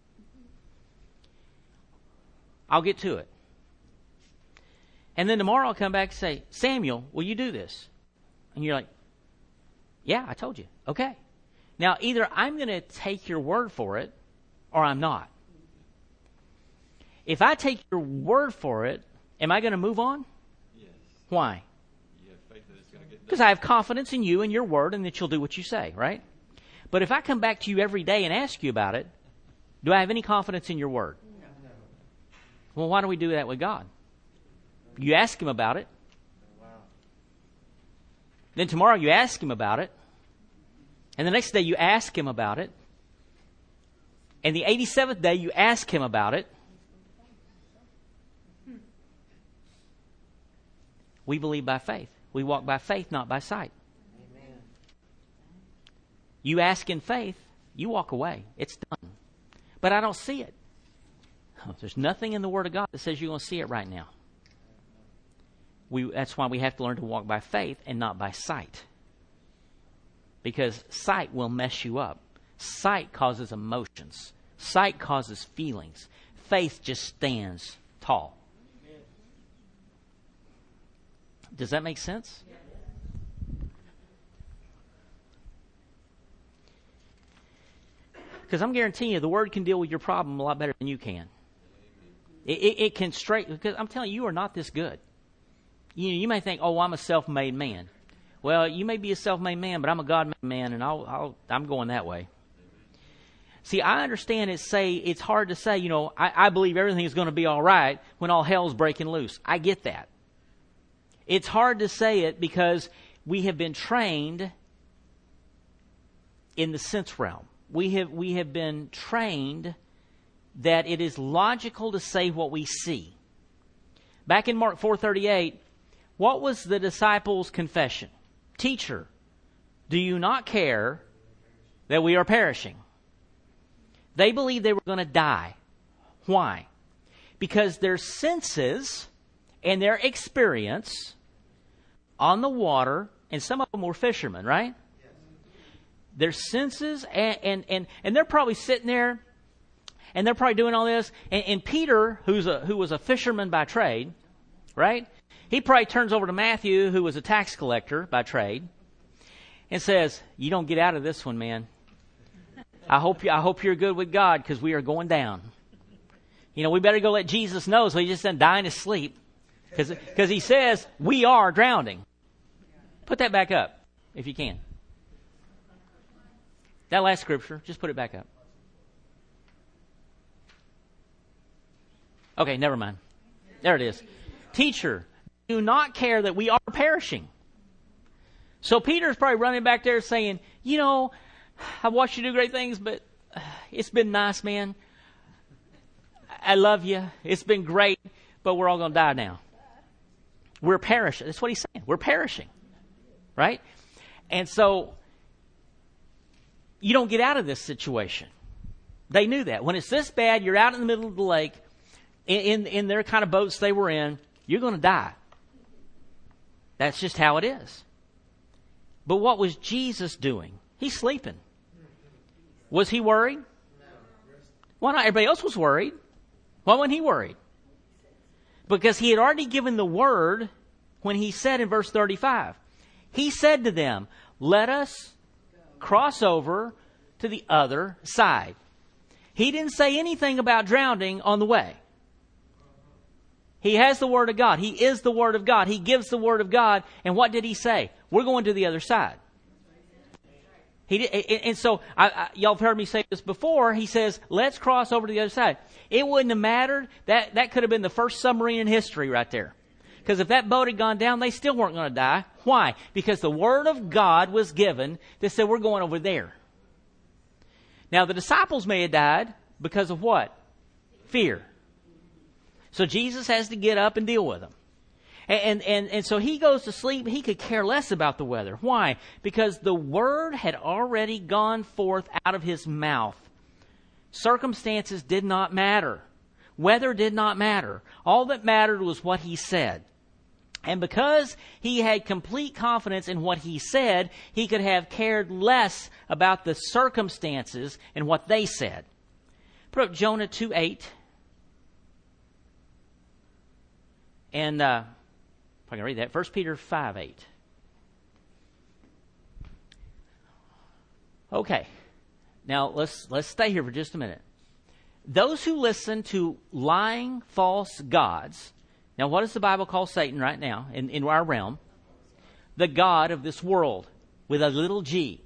I'll get to it. And then tomorrow I'll come back and say, Samuel, will you do this? And you're like, yeah, I told you. Okay. Now, either I'm going to take your word for it or I'm not. If I take your word for it, am I going to move on? Yes. Why? You have faith that it's going to get done. Because I have confidence in you and your word and that you'll do what you say, right? But if I come back to you every day and ask you about it, do I have any confidence in your word? No. Well, why do we do that with God? You ask him about it. Wow. Then tomorrow you ask him about it. And the next day you ask him about it. And the eighty-seventh day you ask him about it. We believe by faith. We walk by faith, not by sight. Amen. You ask in faith, you walk away. It's done. But I don't see it. There's nothing in the Word of God that says you're going to see it right now. We, that's why we have to learn to walk by faith and not by sight. Because sight will mess you up. Sight causes emotions. Sight causes feelings. Faith just stands tall. Does that make sense? Because I'm guaranteeing you the Word can deal with your problem a lot better than you can. It, it, it can straight, because I'm telling you, you are not this good. You, you may think, oh, I'm a self-made man. Well, you may be a self-made man, but I'm a God-made man, and I'll, I'll, I'm going that way. See, I understand it. Say it's hard to say, you know, I, I believe everything is going to be all right when all hell's breaking loose. I get that. It's hard to say it because we have been trained in the sense realm. We have we have been trained that it is logical to say what we see. Back in Mark four thirty-eight, what was the disciples' confession? Teacher, do you not care that we are perishing? They believed they were going to die. Why? Because their senses and their experience on the water, and some of them were fishermen, right? Yes. Their senses, and, and, and, and they're probably sitting there, and they're probably doing all this, and, and Peter, who's a, who was a fisherman by trade, right? He probably turns over to Matthew, who was a tax collector by trade, and says, you don't get out of this one, man. I hope you, I hope you're good with God, because we are going down. You know, we better go let Jesus know so he just doesn't die in his sleep. Because he says, we are drowning. Put that back up, if you can. That last scripture, just put it back up. Okay, never mind. There it is. Teacher, do not care that we are perishing. So Peter's probably running back there saying, you know, I've watched you do great things, but it's been nice, man. I love you. It's been great, but we're all going to die now. We're perishing. That's what he's saying. We're perishing. Right? And so you don't get out of this situation. They knew that. When it's this bad, you're out in the middle of the lake, in, in, in their kind of boats they were in, you're going to die. That's just how it is. But what was Jesus doing? He's sleeping. Was he worried? Why not? Everybody else was worried. Why wasn't he worried? Because he had already given the word when he said in verse thirty-five, he said to them, let us cross over to the other side. He didn't say anything about drowning on the way. He has the Word of God. He is the Word of God. He gives the Word of God. And what did he say? We're going to the other side. He did, and so, I, I, y'all have heard me say this before. He says, let's cross over to the other side. It wouldn't have mattered. That, that could have been the first submarine in history right there. Because if that boat had gone down, they still weren't going to die. Why? Because the Word of God was given that said, we're going over there. Now, the disciples may have died because of what? Fear. So Jesus has to get up and deal with them. And, and, and so he goes to sleep. He could care less about the weather. Why? Because the Word had already gone forth out of his mouth. Circumstances did not matter. Weather did not matter. All that mattered was what he said. And because he had complete confidence in what he said, he could have cared less about the circumstances and what they said. Put up Jonah two eight. And uh, if I can read that, First Peter five eight. Okay. Now let's let's stay here for just a minute. Those who listen to lying, false gods. Now, what does the Bible call Satan right now in, in our realm? The god of this world with a little g.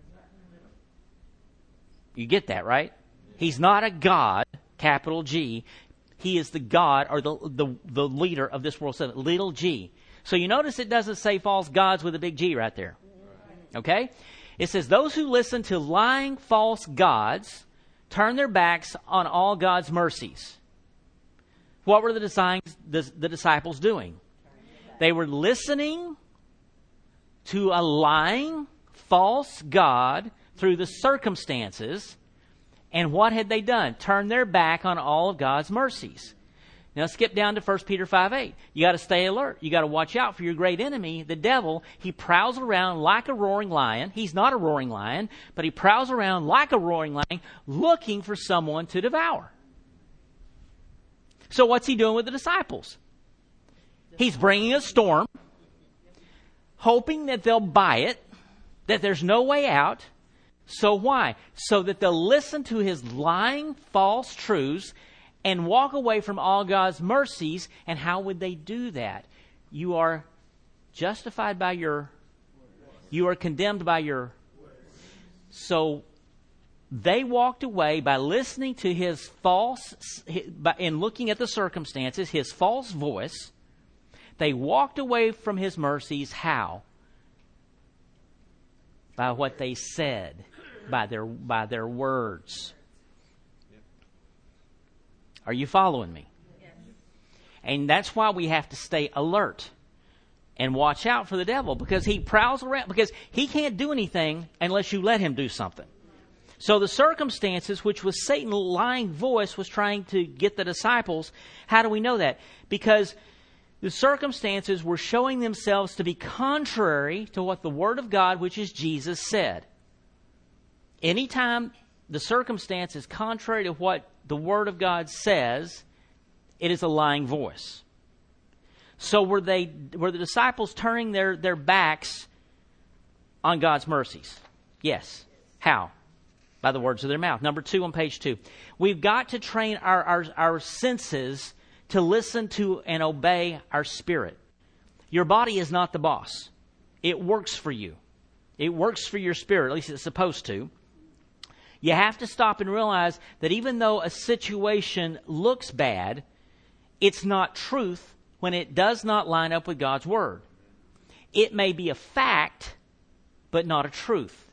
You get that, right? He's not a god, capital G. He is the god or the the, the leader of this world, so little g. So you notice it doesn't say false gods with a big G right there. Okay? It says those who listen to lying, false gods turn their backs on all God's mercies. What were the, designs, the, the disciples doing? They were listening to a lying, false God through the circumstances. And what had they done? Turned their back on all of God's mercies. Now skip down to First Peter five eight. You got to stay alert. You got to watch out for your great enemy, the devil. He prowls around like a roaring lion. He's not a roaring lion, but he prowls around like a roaring lion looking for someone to devour. So what's he doing with the disciples? He's bringing a storm, hoping that they'll buy it, that there's no way out. So why? So that they'll listen to his lying, false truths and walk away from all God's mercies. And how would they do that? You are justified by your, you are condemned by your. So they walked away by listening to his false, and looking at the circumstances, his false voice. They walked away from his mercies. How? By what they said, by their by their words. Are you following me? Yes. And that's why we have to stay alert and watch out for the devil, because he prowls around, because he can't do anything unless you let him do something. So the circumstances, which was Satan's lying voice, was trying to get the disciples. How do we know that? Because the circumstances were showing themselves to be contrary to what the Word of God, which is Jesus, said. Anytime the circumstance is contrary to what the Word of God says, it is a lying voice. So were they were the disciples turning their, their backs on God's mercies? Yes. How? By the words of their mouth. Number two on page two. We've got to train our, our, our senses to listen to and obey our spirit. Your body is not the boss. It works for you. It works for your spirit, at least it's supposed to. You have to stop and realize that even though a situation looks bad, it's not truth when it does not line up with God's Word. It may be a fact, but not a truth.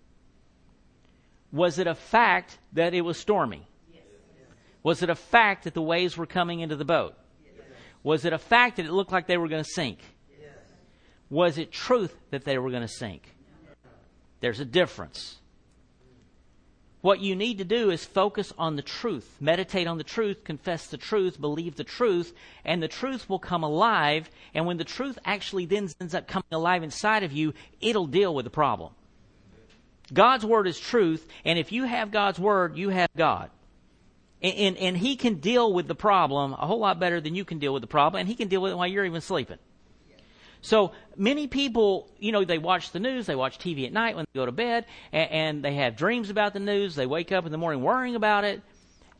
Was it a fact that it was stormy? Yes. Was it a fact that the waves were coming into the boat? Yes. Was it a fact that it looked like they were going to sink? Yes. Was it truth that they were going to sink? There's a difference. What you need to do is focus on the truth. Meditate on the truth, confess the truth, believe the truth, and the truth will come alive. And when the truth actually then ends up coming alive inside of you, it'll deal with the problem. God's Word is truth, and if you have God's Word, you have God. And, and, and He can deal with the problem a whole lot better than you can deal with the problem, and He can deal with it while you're even sleeping. So many people, you know, they watch the news, they watch T V at night when they go to bed, and, and they have dreams about the news. They wake up in the morning worrying about it.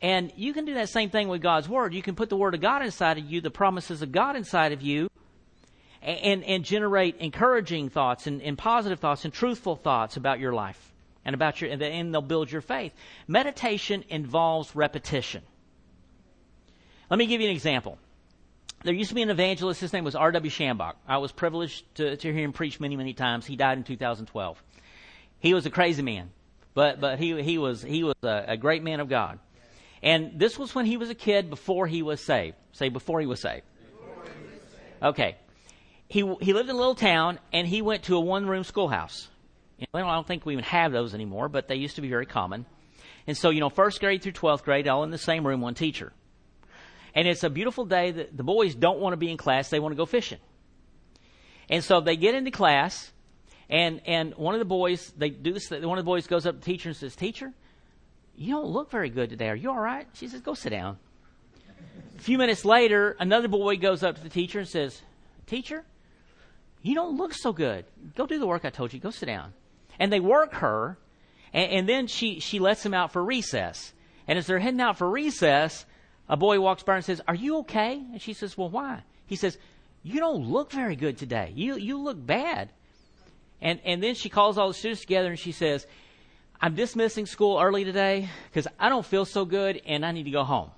And you can do that same thing with God's Word. You can put the Word of God inside of you, the promises of God inside of you, and, and generate encouraging thoughts and, and positive thoughts and truthful thoughts about your life and about your, and they'll build your faith. Meditation involves repetition. Let me give you an example. There used to be an evangelist. His name was R W Shambach. I was privileged to, to hear him preach many, many times. He died in two thousand twelve. He was a crazy man, but but he he was he was a, a great man of God. And this was when he was a kid before he was saved. Say before he was saved. Okay. He he lived in a little town, and he went to a one-room schoolhouse. You know, I don't think we even have those anymore, but they used to be very common. And so, you know, first grade through twelfth grade, all in the same room, one teacher. And it's a beautiful day that the boys don't want to be in class. They want to go fishing. And so they get into class, and, and one of the boys, they do this, one of the boys goes up to the teacher and says, "Teacher, you don't look very good today. Are you all right?" She says, "Go sit down." A few minutes later, another boy goes up to the teacher and says, "Teacher, you don't look so good. Go do the work I told you. Go sit down." And they work her, and, and then she, she lets them out for recess. And as they're heading out for recess, a boy walks by and says, "Are you okay?" And she says, "Well, why?" He says, "You don't look very good today. You you look bad." And and then she calls all the students together and she says, "I'm dismissing school early today because I don't feel so good and I need to go home."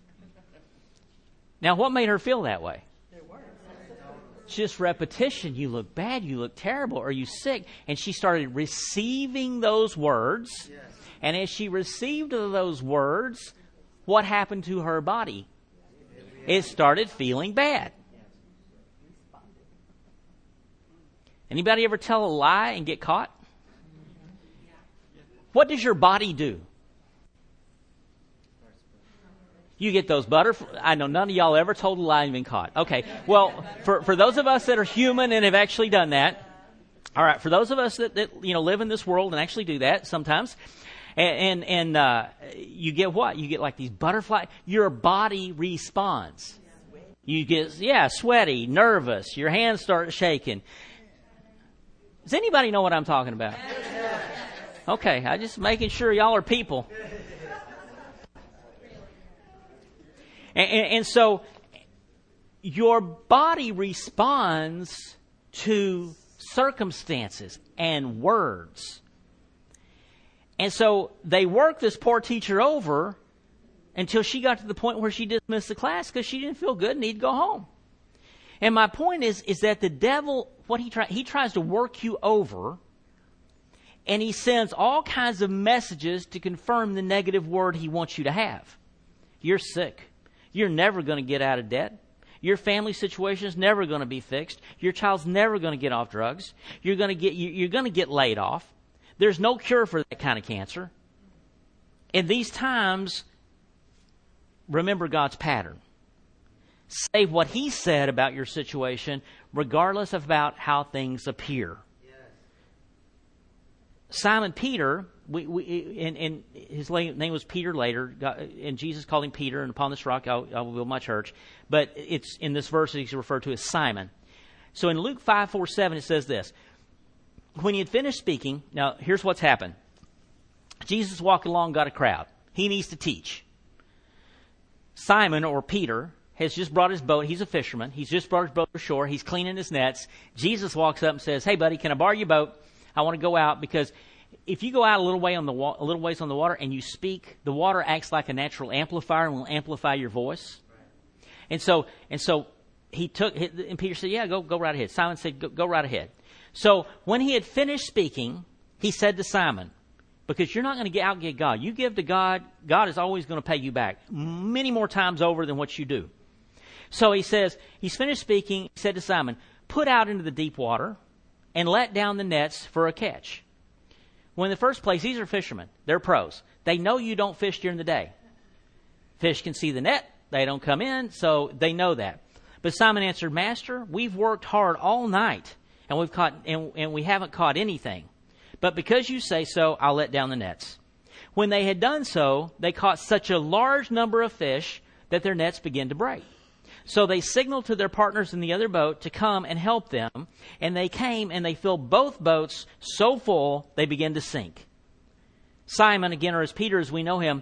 Now, what made her feel that way? Just repetition. You look bad, you look terrible, are you sick? And she started receiving those words. Yes. And as she received those words, what happened to her body? It started feeling bad. Anybody ever tell a lie and get caught? What does your body do? You get those butterflies. I know none of y'all ever told a lie and been caught. Okay, well, for, for those of us that are human and have actually done that, all right, for those of us that, that you know live in this world and actually do that sometimes, and and, and uh, you get what? You get like these butterflies. Your body responds. You get, yeah, sweaty, nervous. Your hands start shaking. Does anybody know what I'm talking about? Okay, I'm just making sure y'all are people. And, and, and so your body responds to circumstances and words. And so they worked this poor teacher over until she got to the point where she dismissed the class because she didn't feel good and needed to go home. And my point is, is that the devil, what he tries, he tries to work you over, and he sends all kinds of messages to confirm the negative word he wants you to have. You're sick. You're never going to get out of debt. Your family situation is never going to be fixed. Your child's never going to get off drugs. You're going to get you're going to get laid off. There's no cure for that kind of cancer. In these times, remember God's pattern. Say what He said about your situation, regardless of about how things appear. Yes. Simon Peter. We, we, and, and his name was Peter later, God, and Jesus called him Peter, and upon this rock I will, I will build my church. But it's in this verse he's referred to as Simon. So in Luke five forty-seven it says this. When he had finished speaking, now here's what's happened. Jesus walked along, got a crowd. He needs to teach. Simon, or Peter, has just brought his boat. He's a fisherman. He's just brought his boat to shore. He's cleaning his nets. Jesus walks up and says, "Hey buddy, can I borrow your boat? I want to go out because if you go out a little way on the wa- a little ways on the water and you speak, the water acts like a natural amplifier and will amplify your voice." Right. And so, and so he took, and Peter said, "Yeah, go, go right ahead." Simon said, "Go, go right ahead." So when he had finished speaking, he said to Simon, "Because you're not going to get outgive God. You give to God, God is always going to pay you back many more times over than what you do." So he says, he's finished speaking. He said to Simon, "Put out into the deep water and let down the nets for a catch." Well, in the first place, these are fishermen. They're pros. They know you don't fish during the day. Fish can see the net. They don't come in, so they know that. But Simon answered, "Master, we've worked hard all night, and we've caught and, and we haven't caught anything. But because you say so, I'll let down the nets." When they had done so, they caught such a large number of fish that their nets began to break. So they signaled to their partners in the other boat to come and help them. And they came and they filled both boats so full they began to sink. Simon, again, or as Peter as we know him,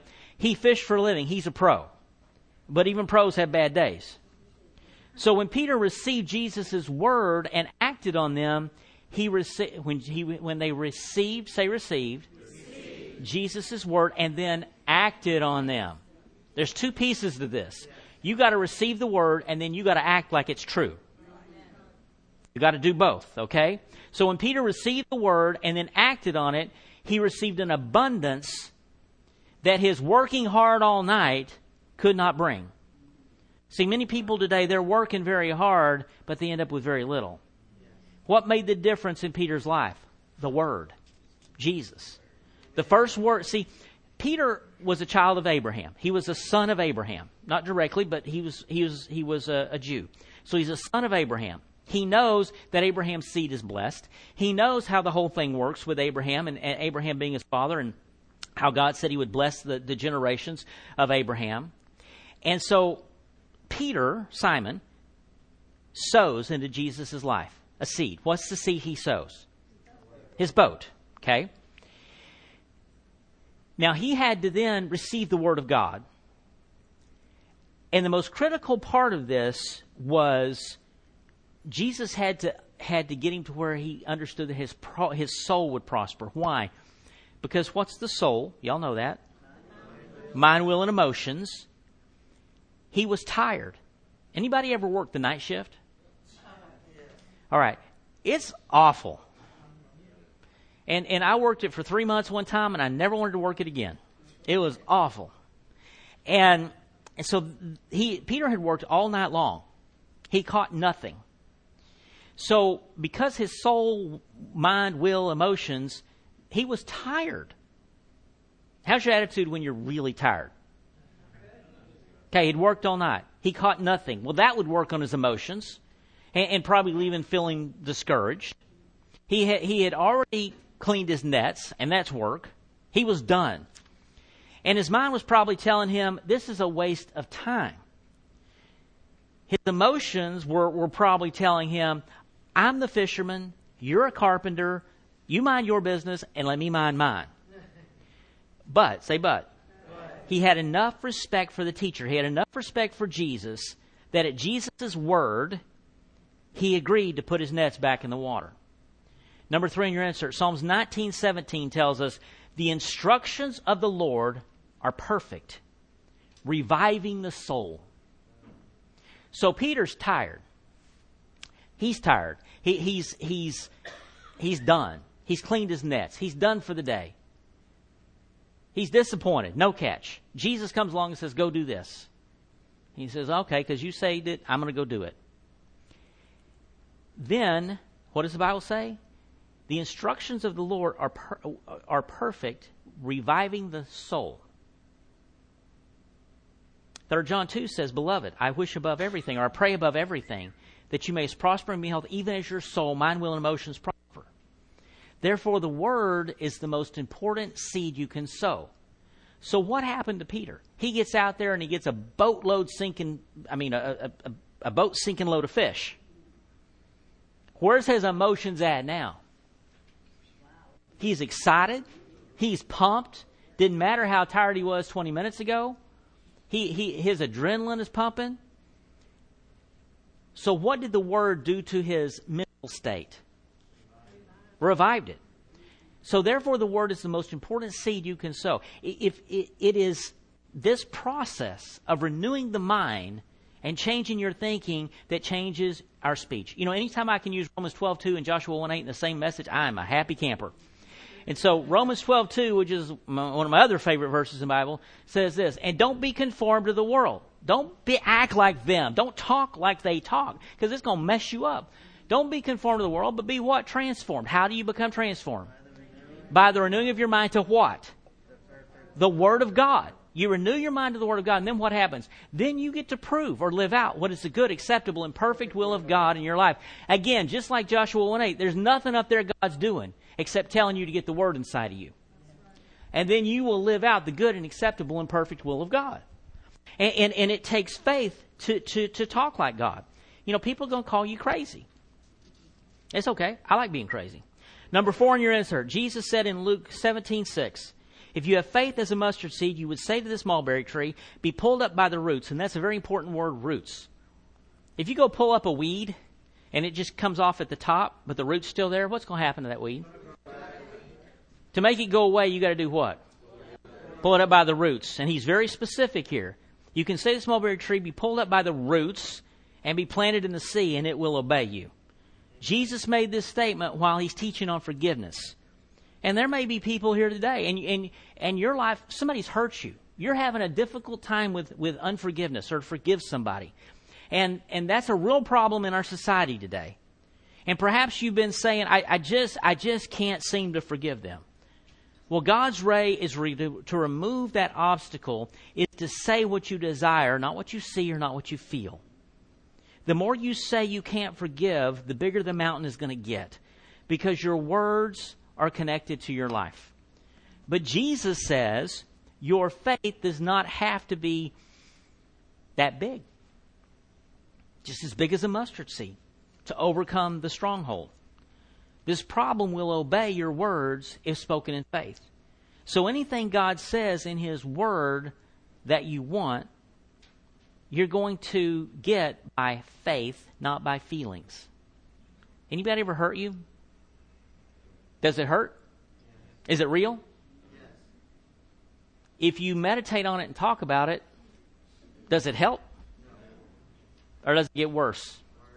He fished for a living. He's a pro. But even pros have bad days. So when Peter received Jesus' word and acted on them, he rece- when, he, when they received, say received, received. Jesus' word and then acted on them. There's two pieces to this. You got to receive the word and then you got to act like it's true. You got to do both, okay? So when Peter received the word and then acted on it, he received an abundance that his working hard all night could not bring. See, many people today, they're working very hard, but they end up with very little. What made the difference in Peter's life? The Word. Jesus. The first word. See, Peter was a child of Abraham. He was a son of Abraham. Not directly, but he was he was he was a, a Jew. So he's a son of Abraham. He knows that Abraham's seed is blessed. He knows how the whole thing works with Abraham and, and Abraham being his father and how God said he would bless the, the generations of Abraham. And so Peter, Simon, sows into Jesus' life a seed. What's the seed he sows? His boat. Okay? Now, he had to then receive the Word of God. And the most critical part of this was Jesus had to had to get him to where he understood that his pro, his soul would prosper. Why? Because what's the soul? Y'all know that. Mind, will, and emotions. He was tired. Anybody ever worked the night shift? All right. It's awful. And and I worked it for three months one time, and I never wanted to work it again. It was awful. And, and so he Peter had worked all night long. He caught nothing. So because his soul, mind, will, emotions, he was tired. How's your attitude when you're really tired? Okay, he'd worked all night. He caught nothing. Well, that would work on his emotions and, and probably leave him feeling discouraged. He had, he had already cleaned his nets, and that's work. He was done. And his mind was probably telling him, this is a waste of time. His emotions were, were probably telling him, I'm the fisherman, you're a carpenter, you mind your business, and let me mind mine. But, say but. He had enough respect for the teacher. He had enough respect for Jesus that at Jesus' word, he agreed to put his nets back in the water. Number three in your insert, Psalms nineteen seventeen tells us, the instructions of the Lord are perfect, reviving the soul. So Peter's tired. He's tired. He, he's, he's, he's done. He's cleaned his nets. He's done for the day. He's disappointed. No catch. Jesus comes along and says, go do this. He says, okay, because you say that, I'm going to go do it. Then, what does the Bible say? The instructions of the Lord are per, are perfect, reviving the soul. Third John two says, Beloved, I wish above everything, or I pray above everything, that you may prosper and be in health, even as your soul, mind, will, and emotions prosper. Therefore, the Word is the most important seed you can sow. So what happened to Peter? He gets out there and he gets a boatload sinking, I mean, a, a, a boat sinking load of fish. Where's his emotions at now? He's excited. He's pumped. Didn't matter how tired he was twenty minutes ago. He, he, his adrenaline is pumping. So what did the Word do to his mental state? Revived it. So therefore the Word is the most important seed you can sow. If it, it is this process of renewing the mind and changing your thinking that changes our speech. You know, anytime I can use Romans twelve two and Joshua one eight in the same message, I am a happy camper. And so Romans twelve two, which is my, one of my other favorite verses in the Bible, says this, and don't be conformed to the world. Don't be, act like them. Don't talk like they talk, because it's going to mess you up. Don't be conformed to the world, but be what? Transformed. How do you become transformed? By the renewing of your mind to what? The Word of God. You renew your mind to the Word of God, and then what happens? Then you get to prove or live out what is the good, acceptable, and perfect will of God in your life. Again, just like Joshua one eight, there's nothing up there God's doing except telling you to get the Word inside of you. And then you will live out the good and acceptable and perfect will of God. And, and, and it takes faith to, to, to talk like God. You know, people are going to call you crazy. It's okay. I like being crazy. Number four in your insert. Jesus said in Luke seventeen six, If you have faith as a mustard seed, you would say to this mulberry tree, be pulled up by the roots. And that's a very important word, roots. If you go pull up a weed and it just comes off at the top, but the root's still there, what's going to happen to that weed? To make it go away, you got to do what? Pull it up by the roots. And he's very specific here. You can say this mulberry tree, be pulled up by the roots and be planted in the sea, and it will obey you. Jesus made this statement while he's teaching on forgiveness. And there may be people here today, and and and your life, somebody's hurt you. You're having a difficult time with, with unforgiveness or to forgive somebody. And and that's a real problem in our society today. And perhaps you've been saying, I, I just I just can't seem to forgive them. Well, God's way is re- to, to remove that obstacle, is to say what you desire, not what you see or not what you feel. The more you say you can't forgive, the bigger the mountain is going to get, because your words are connected to your life. But Jesus says your faith does not have to be that big, just as big as a mustard seed, to overcome the stronghold. This problem will obey your words if spoken in faith. So anything God says in His Word that you want, you're going to get by faith, not by feelings. Anybody ever hurt you? Does it hurt? Is it real? If you meditate on it and talk about it, does it help? Or does it get worse?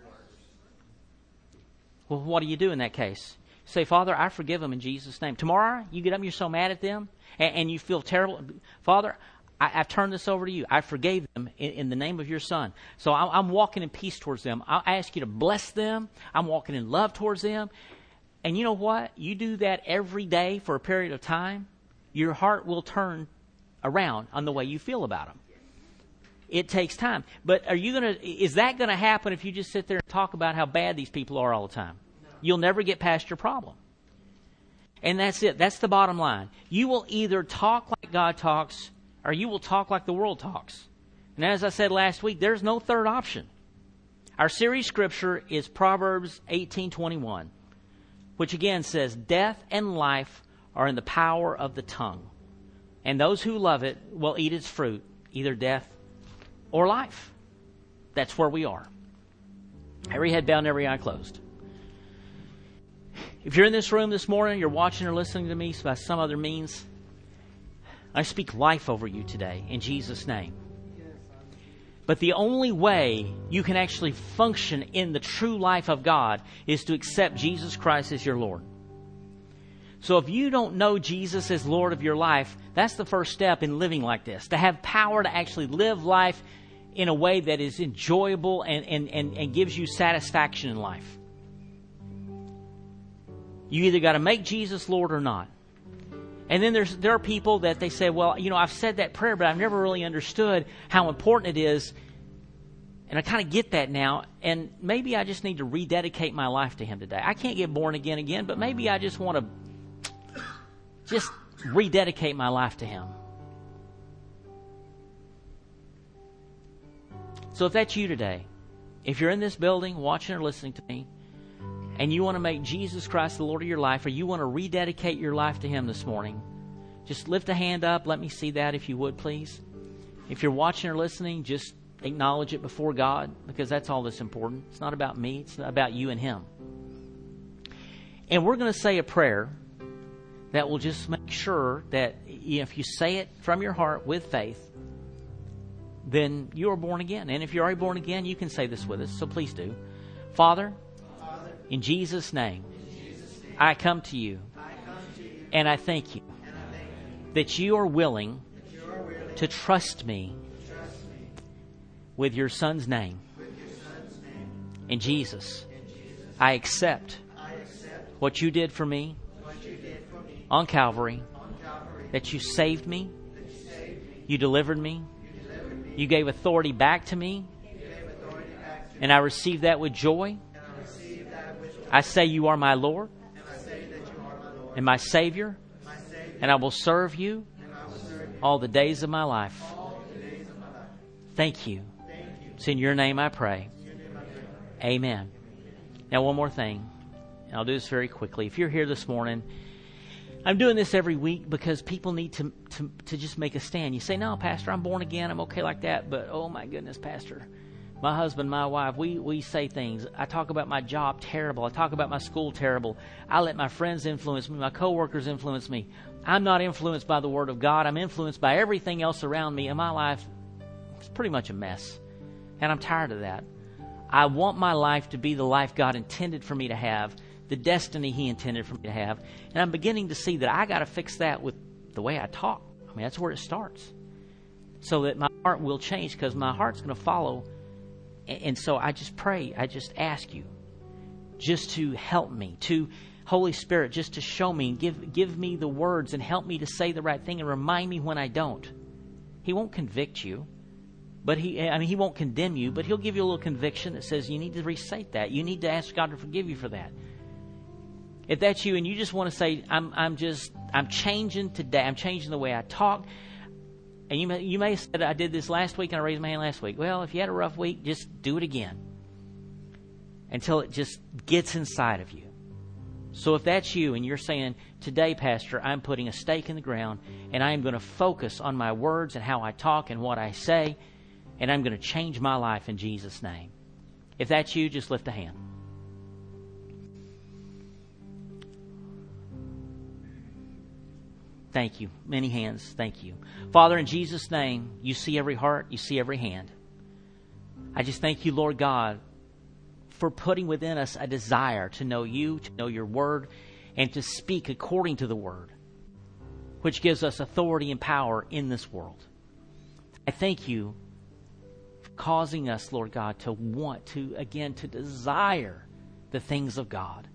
Well, what do you do in that case? Say, Father, I forgive them in Jesus' name. Tomorrow, you get up and you're so mad at them, and, and you feel terrible. Father, I, I've turned this over to you. I forgave them in, in the name of your Son. So I, I'm walking in peace towards them. I, I ask you to bless them. I'm walking in love towards them. And you know what? You do that every day for a period of time, your heart will turn around on the way you feel about them. It takes time. But are you going to, is that going to happen if you just sit there and talk about how bad these people are all the time? No. You'll never get past your problem. And that's it. That's the bottom line. You will either talk like God talks, or you will talk like the world talks. And as I said last week, there's no third option. Our series scripture is Proverbs eighteen twenty-one, which again says, death and life are in the power of the tongue, and those who love it will eat its fruit, either death or life. That's where we are. Every head bowed and every eye closed. If you're in this room this morning, you're watching or listening to me by some other means, I speak life over you today in Jesus' name. But the only way you can actually function in the true life of God is to accept Jesus Christ as your Lord. So if you don't know Jesus as Lord of your life, that's the first step in living like this. To have power to actually live life in a way that is enjoyable and, and, and, and gives you satisfaction in life. You either got to make Jesus Lord or not. And then there's there are people that they say, well, you know, I've said that prayer, but I've never really understood how important it is. And I kind of get that now. And maybe I just need to rededicate my life to Him today. I can't get born again again, but maybe I just want to just rededicate my life to Him. So if that's you today, if you're in this building watching or listening to me, and you want to make Jesus Christ the Lord of your life, or you want to rededicate your life to Him this morning, just lift a hand up. Let me see that if you would, please. If you're watching or listening, just acknowledge it before God, because that's all that's important. It's not about me. It's about you and Him. And we're going to say a prayer that will just make sure that if you say it from your heart with faith, then you are born again. And if you're already born again, you can say this with us. So please do. Father, in Jesus' name, I come to you, and I thank you that you are willing to trust me with your Son's name. In Jesus, I accept what you did for me on Calvary, that you saved me, you delivered me, you gave authority back to me, and I receive that with joy. I say you are my Lord and my Savior, and I will serve you all the days of my life. Thank you. It's in your name I pray. Amen. Now, one more thing, and I'll do this very quickly. If you're here this morning, I'm doing this every week because people need to, to, to just make a stand. You say, no, Pastor, I'm born again. I'm okay like that. But, oh, my goodness, Pastor, my husband, my wife, we, we say things. I talk about my job terrible. I talk about my school terrible. I let my friends influence me. My coworkers influence me. I'm not influenced by the Word of God. I'm influenced by everything else around me. And my life is pretty much a mess. And I'm tired of that. I want my life to be the life God intended for me to have, the destiny He intended for me to have. And I'm beginning to see that I got to fix that with the way I talk. I mean, that's where it starts. So that my heart will change, because my heart's going to follow. And so I just pray, I just ask you just to help me, to Holy Spirit, just to show me and give, give me the words and help me to say the right thing and remind me when I don't. He won't convict you. But he, I mean, he won't condemn you, but he'll give you a little conviction that says you need to recite that. You need to ask God to forgive you for that. If that's you and you just want to say, I'm, I'm just, I'm changing today. I'm changing the way I talk. And you may, you may have said, I did this last week and I raised my hand last week. Well, if you had a rough week, just do it again until it just gets inside of you. So if that's you and you're saying, today, Pastor, I'm putting a stake in the ground and I am going to focus on my words and how I talk and what I say, and I'm going to change my life in Jesus' name. If that's you, just lift a hand. Thank you. Many hands. Thank you. Father, in Jesus' name, you see every heart. You see every hand. I just thank you, Lord God, for putting within us a desire to know you, to know your word, and to speak according to the word, which gives us authority and power in this world. I thank you for causing us, Lord God, to want to, again, to desire the things of God.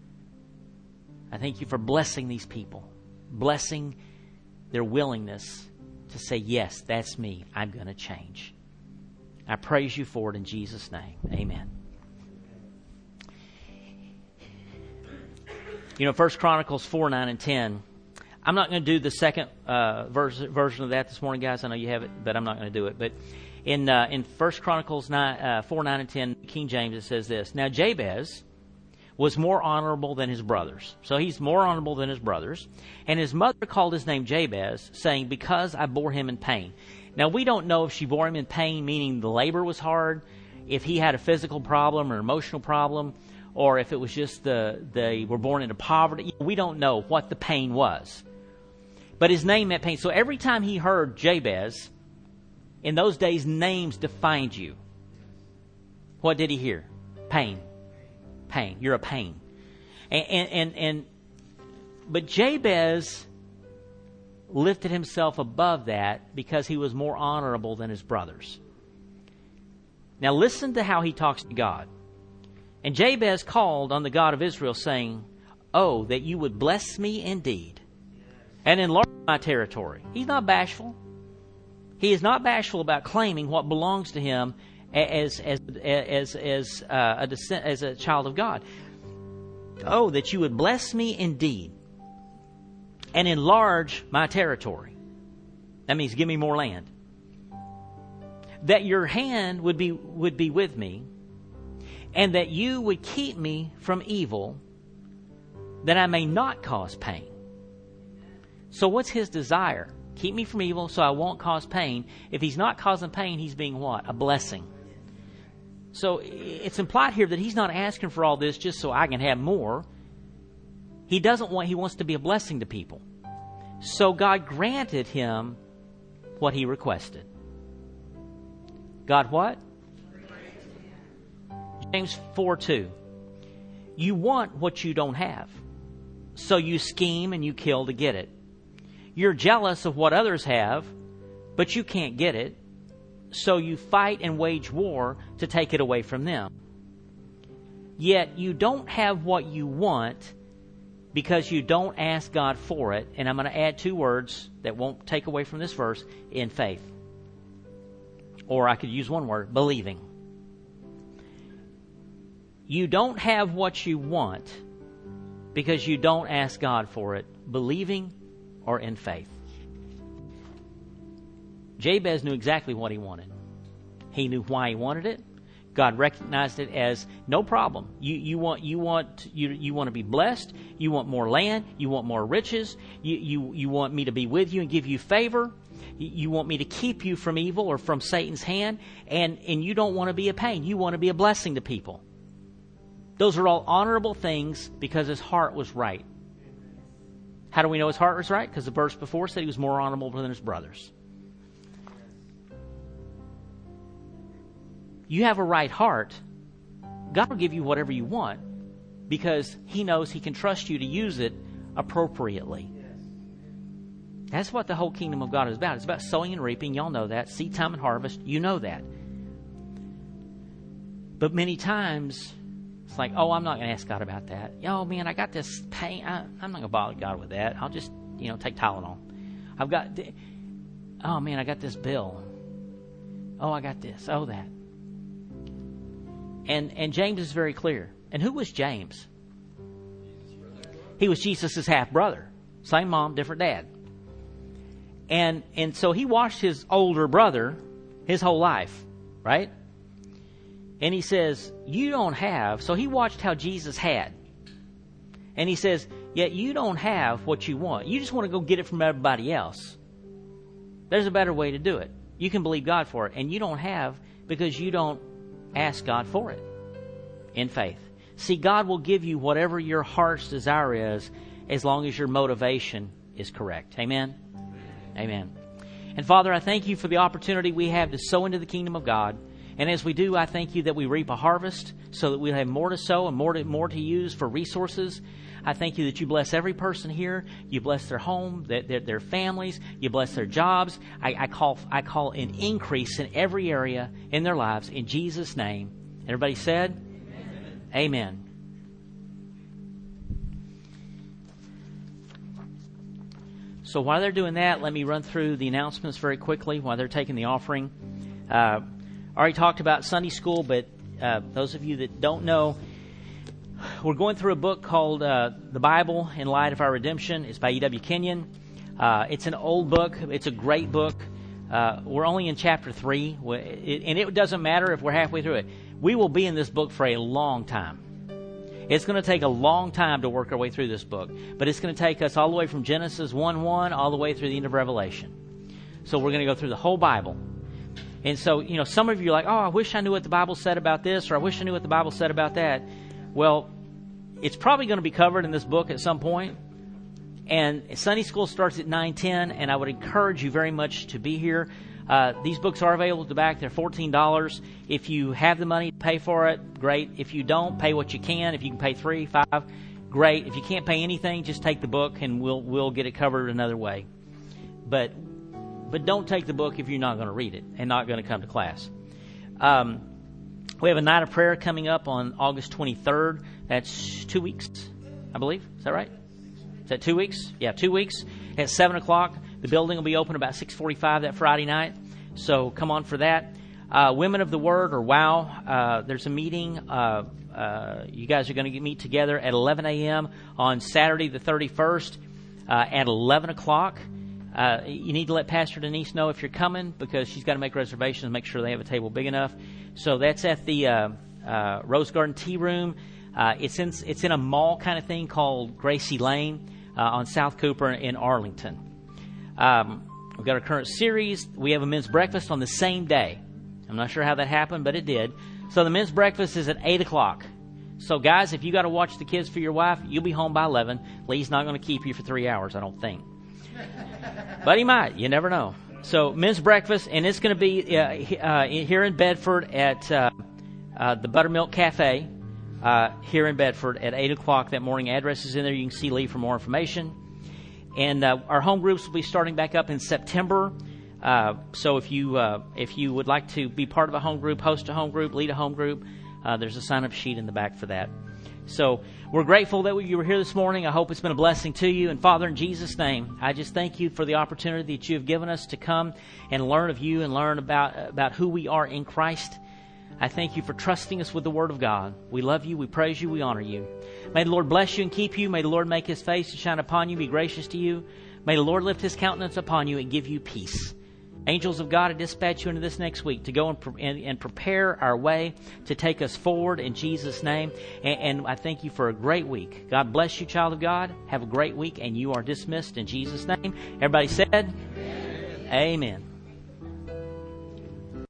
I thank you for blessing these people, blessing their willingness to say, yes, that's me. I'm going to change. I praise you for it in Jesus' name. Amen. You know, First Chronicles four, nine, and ten. I'm not going to do the second uh, verse, version of that this morning, guys. I know you have it, but I'm not going to do it. But in uh, in First Chronicles nine, uh, four, nine, and ten, King James, it says this. Now Jabez was more honorable than his brothers. So he's more honorable than his brothers. And his mother called his name Jabez, saying, because I bore him in pain. Now, we don't know if she bore him in pain, meaning the labor was hard, if he had a physical problem or emotional problem, or if it was just the they were born into poverty. We don't know what the pain was. But his name meant pain. So every time he heard Jabez, in those days, names defined you. What did he hear? Pain. Pain. You're a pain. And, and, and, and but Jabez lifted himself above that because he was more honorable than his brothers. Now listen to how he talks to God. And Jabez called on the God of Israel, saying, oh, that you would bless me indeed and enlarge my territory. He's not bashful. He is not bashful about claiming what belongs to him as as as as uh, a descent, as a child of God. Oh, that you would bless me indeed and enlarge my territory. That means give me more land. That your hand would be would be with me, and that you would keep me from evil, that I may not cause pain. So what's his desire? Keep me from evil so I won't cause pain. If he's not causing pain, he's being what? A blessing. So it's implied here that he's not asking for all this just so I can have more. He doesn't want, he wants to be a blessing to people. So God granted him what he requested. God what? James four two. You want what you don't have, so you scheme and you kill to get it. You're jealous of what others have, but you can't get it, so you fight and wage war to take it away from them. Yet you don't have what you want because you don't ask God for it. And I'm going to add two words that won't take away from this verse: in faith. Or I could use one word: believing. You don't have what you want because you don't ask God for it, believing or in faith. Jabez knew exactly what he wanted. He knew why he wanted it. God recognized it as no problem. You you want you want you you want to be blessed. You want more land. You want more riches. You you you want me to be with you and give you favor. You, you want me to keep you from evil or from Satan's hand, and and you don't want to be a pain. You want to be a blessing to people. Those are all honorable things because his heart was right. How do we know his heart was right? Because the verse before said he was more honorable than his brothers. You have a right heart, God will give you whatever you want because he knows he can trust you to use it appropriately. That's what the whole kingdom of God is about. It's about sowing and reaping. Y'all know that. Seed time and harvest. You know that. But many times, it's like, oh, I'm not going to ask God about that. Oh, man, I got this pain. I, I'm not going to bother God with that. I'll just, you know, take Tylenol. I've got, th- oh, man, I got this bill. Oh, I got this. Oh, that. And and James is very clear. And who was James? He was Jesus' half-brother. Same mom, different dad. And and so he watched his older brother his whole life, right? And he says, you don't have... So he watched how Jesus had. And he says, yet you don't have what you want. You just want to go get it from everybody else. There's a better way to do it. You can believe God for it. And you don't have because you don't ask God for it in faith. See, God will give you whatever your heart's desire is as long as your motivation is correct. Amen? Amen. And Father, I thank you for the opportunity we have to sow into the kingdom of God. And as we do, I thank you that we reap a harvest so that we'll have more to sow and more to, more to use for resources. I thank you that you bless every person here. You bless their home, their, their, their families. You bless their jobs. I, I call I call an increase in every area in their lives in Jesus' name. Everybody said? Amen. Amen. So while they're doing that, let me run through the announcements very quickly while they're taking the offering. Uh, I already talked about Sunday school, but uh, those of you that don't know, we're going through a book called uh, The Bible in Light of Our Redemption. It's by E W Kenyon. Uh, it's an old book. It's a great book. Uh, we're only in chapter three, and it doesn't matter if we're halfway through it. We will be in this book for a long time. It's going to take a long time to work our way through this book, but it's going to take us all the way from Genesis one one all the way through the end of Revelation. So we're going to go through the whole Bible. And so, you know, some of you are like, oh, I wish I knew what the Bible said about this, or I wish I knew what the Bible said about that. Well, it's probably going to be covered in this book at some point. And Sunday school starts at nine ten, and I would encourage you very much to be here. Uh, these books are available at the back. They're fourteen dollars. If you have the money to pay for it, great. If you don't, pay what you can. If you can pay three, five, great. If you can't pay anything, just take the book, and we'll we'll get it covered another way. But but don't take the book if you're not going to read it and not going to come to class. Um, we have a night of prayer coming up on August twenty-third. That's two weeks, I believe. Is that right? Is that two weeks? Yeah, two weeks at seven o'clock. The building will be open about six forty-five that Friday night. So come on for that. Uh, Women of the Word, or WOW, uh, there's a meeting. Uh, uh, you guys are going to meet together at eleven a.m. on Saturday the thirty-first uh, at eleven o'clock. Uh, you need to let Pastor Denise know if you're coming because she's got to make reservations and make sure they have a table big enough. So that's at the uh, uh, Rose Garden Tea Room. Uh, it's in it's in a mall kind of thing called Gracie Lane uh, on South Cooper in Arlington. Um, we've got our current series. We have a men's breakfast on the same day. I'm not sure how that happened, but it did. So the men's breakfast is at eight o'clock. So guys, if you got to watch the kids for your wife, you'll be home by eleven. Lee's not going to keep you for three hours, I don't think. But he might. You never know. So men's breakfast, and it's going to be uh, uh, here in Bedford at uh, uh, the Buttermilk Cafe uh, here in Bedford at eight o'clock that morning. Address is in there. You can see Lee for more information. And uh, our home groups will be starting back up in September. Uh, so if you uh, if you would like to be part of a home group, host a home group, lead a home group, uh, there's a sign-up sheet in the back for that. So we're grateful that you were here this morning. I hope it's been a blessing to you. And Father, in Jesus' name, I just thank you for the opportunity that you have given us to come and learn of you and learn about about who we are in Christ. I thank you for trusting us with the Word of God. We love you, we praise you, we honor you. May the Lord bless you and keep you. May the Lord make His face to shine upon you, be gracious to you. May the Lord lift His countenance upon you and give you peace. Angels of God, I dispatch you into this next week to go and, pre- and, and prepare our way to take us forward in Jesus' name. And, and I thank you for a great week. God bless you, child of God. Have a great week, and you are dismissed in Jesus' name. Everybody said, Amen. Amen.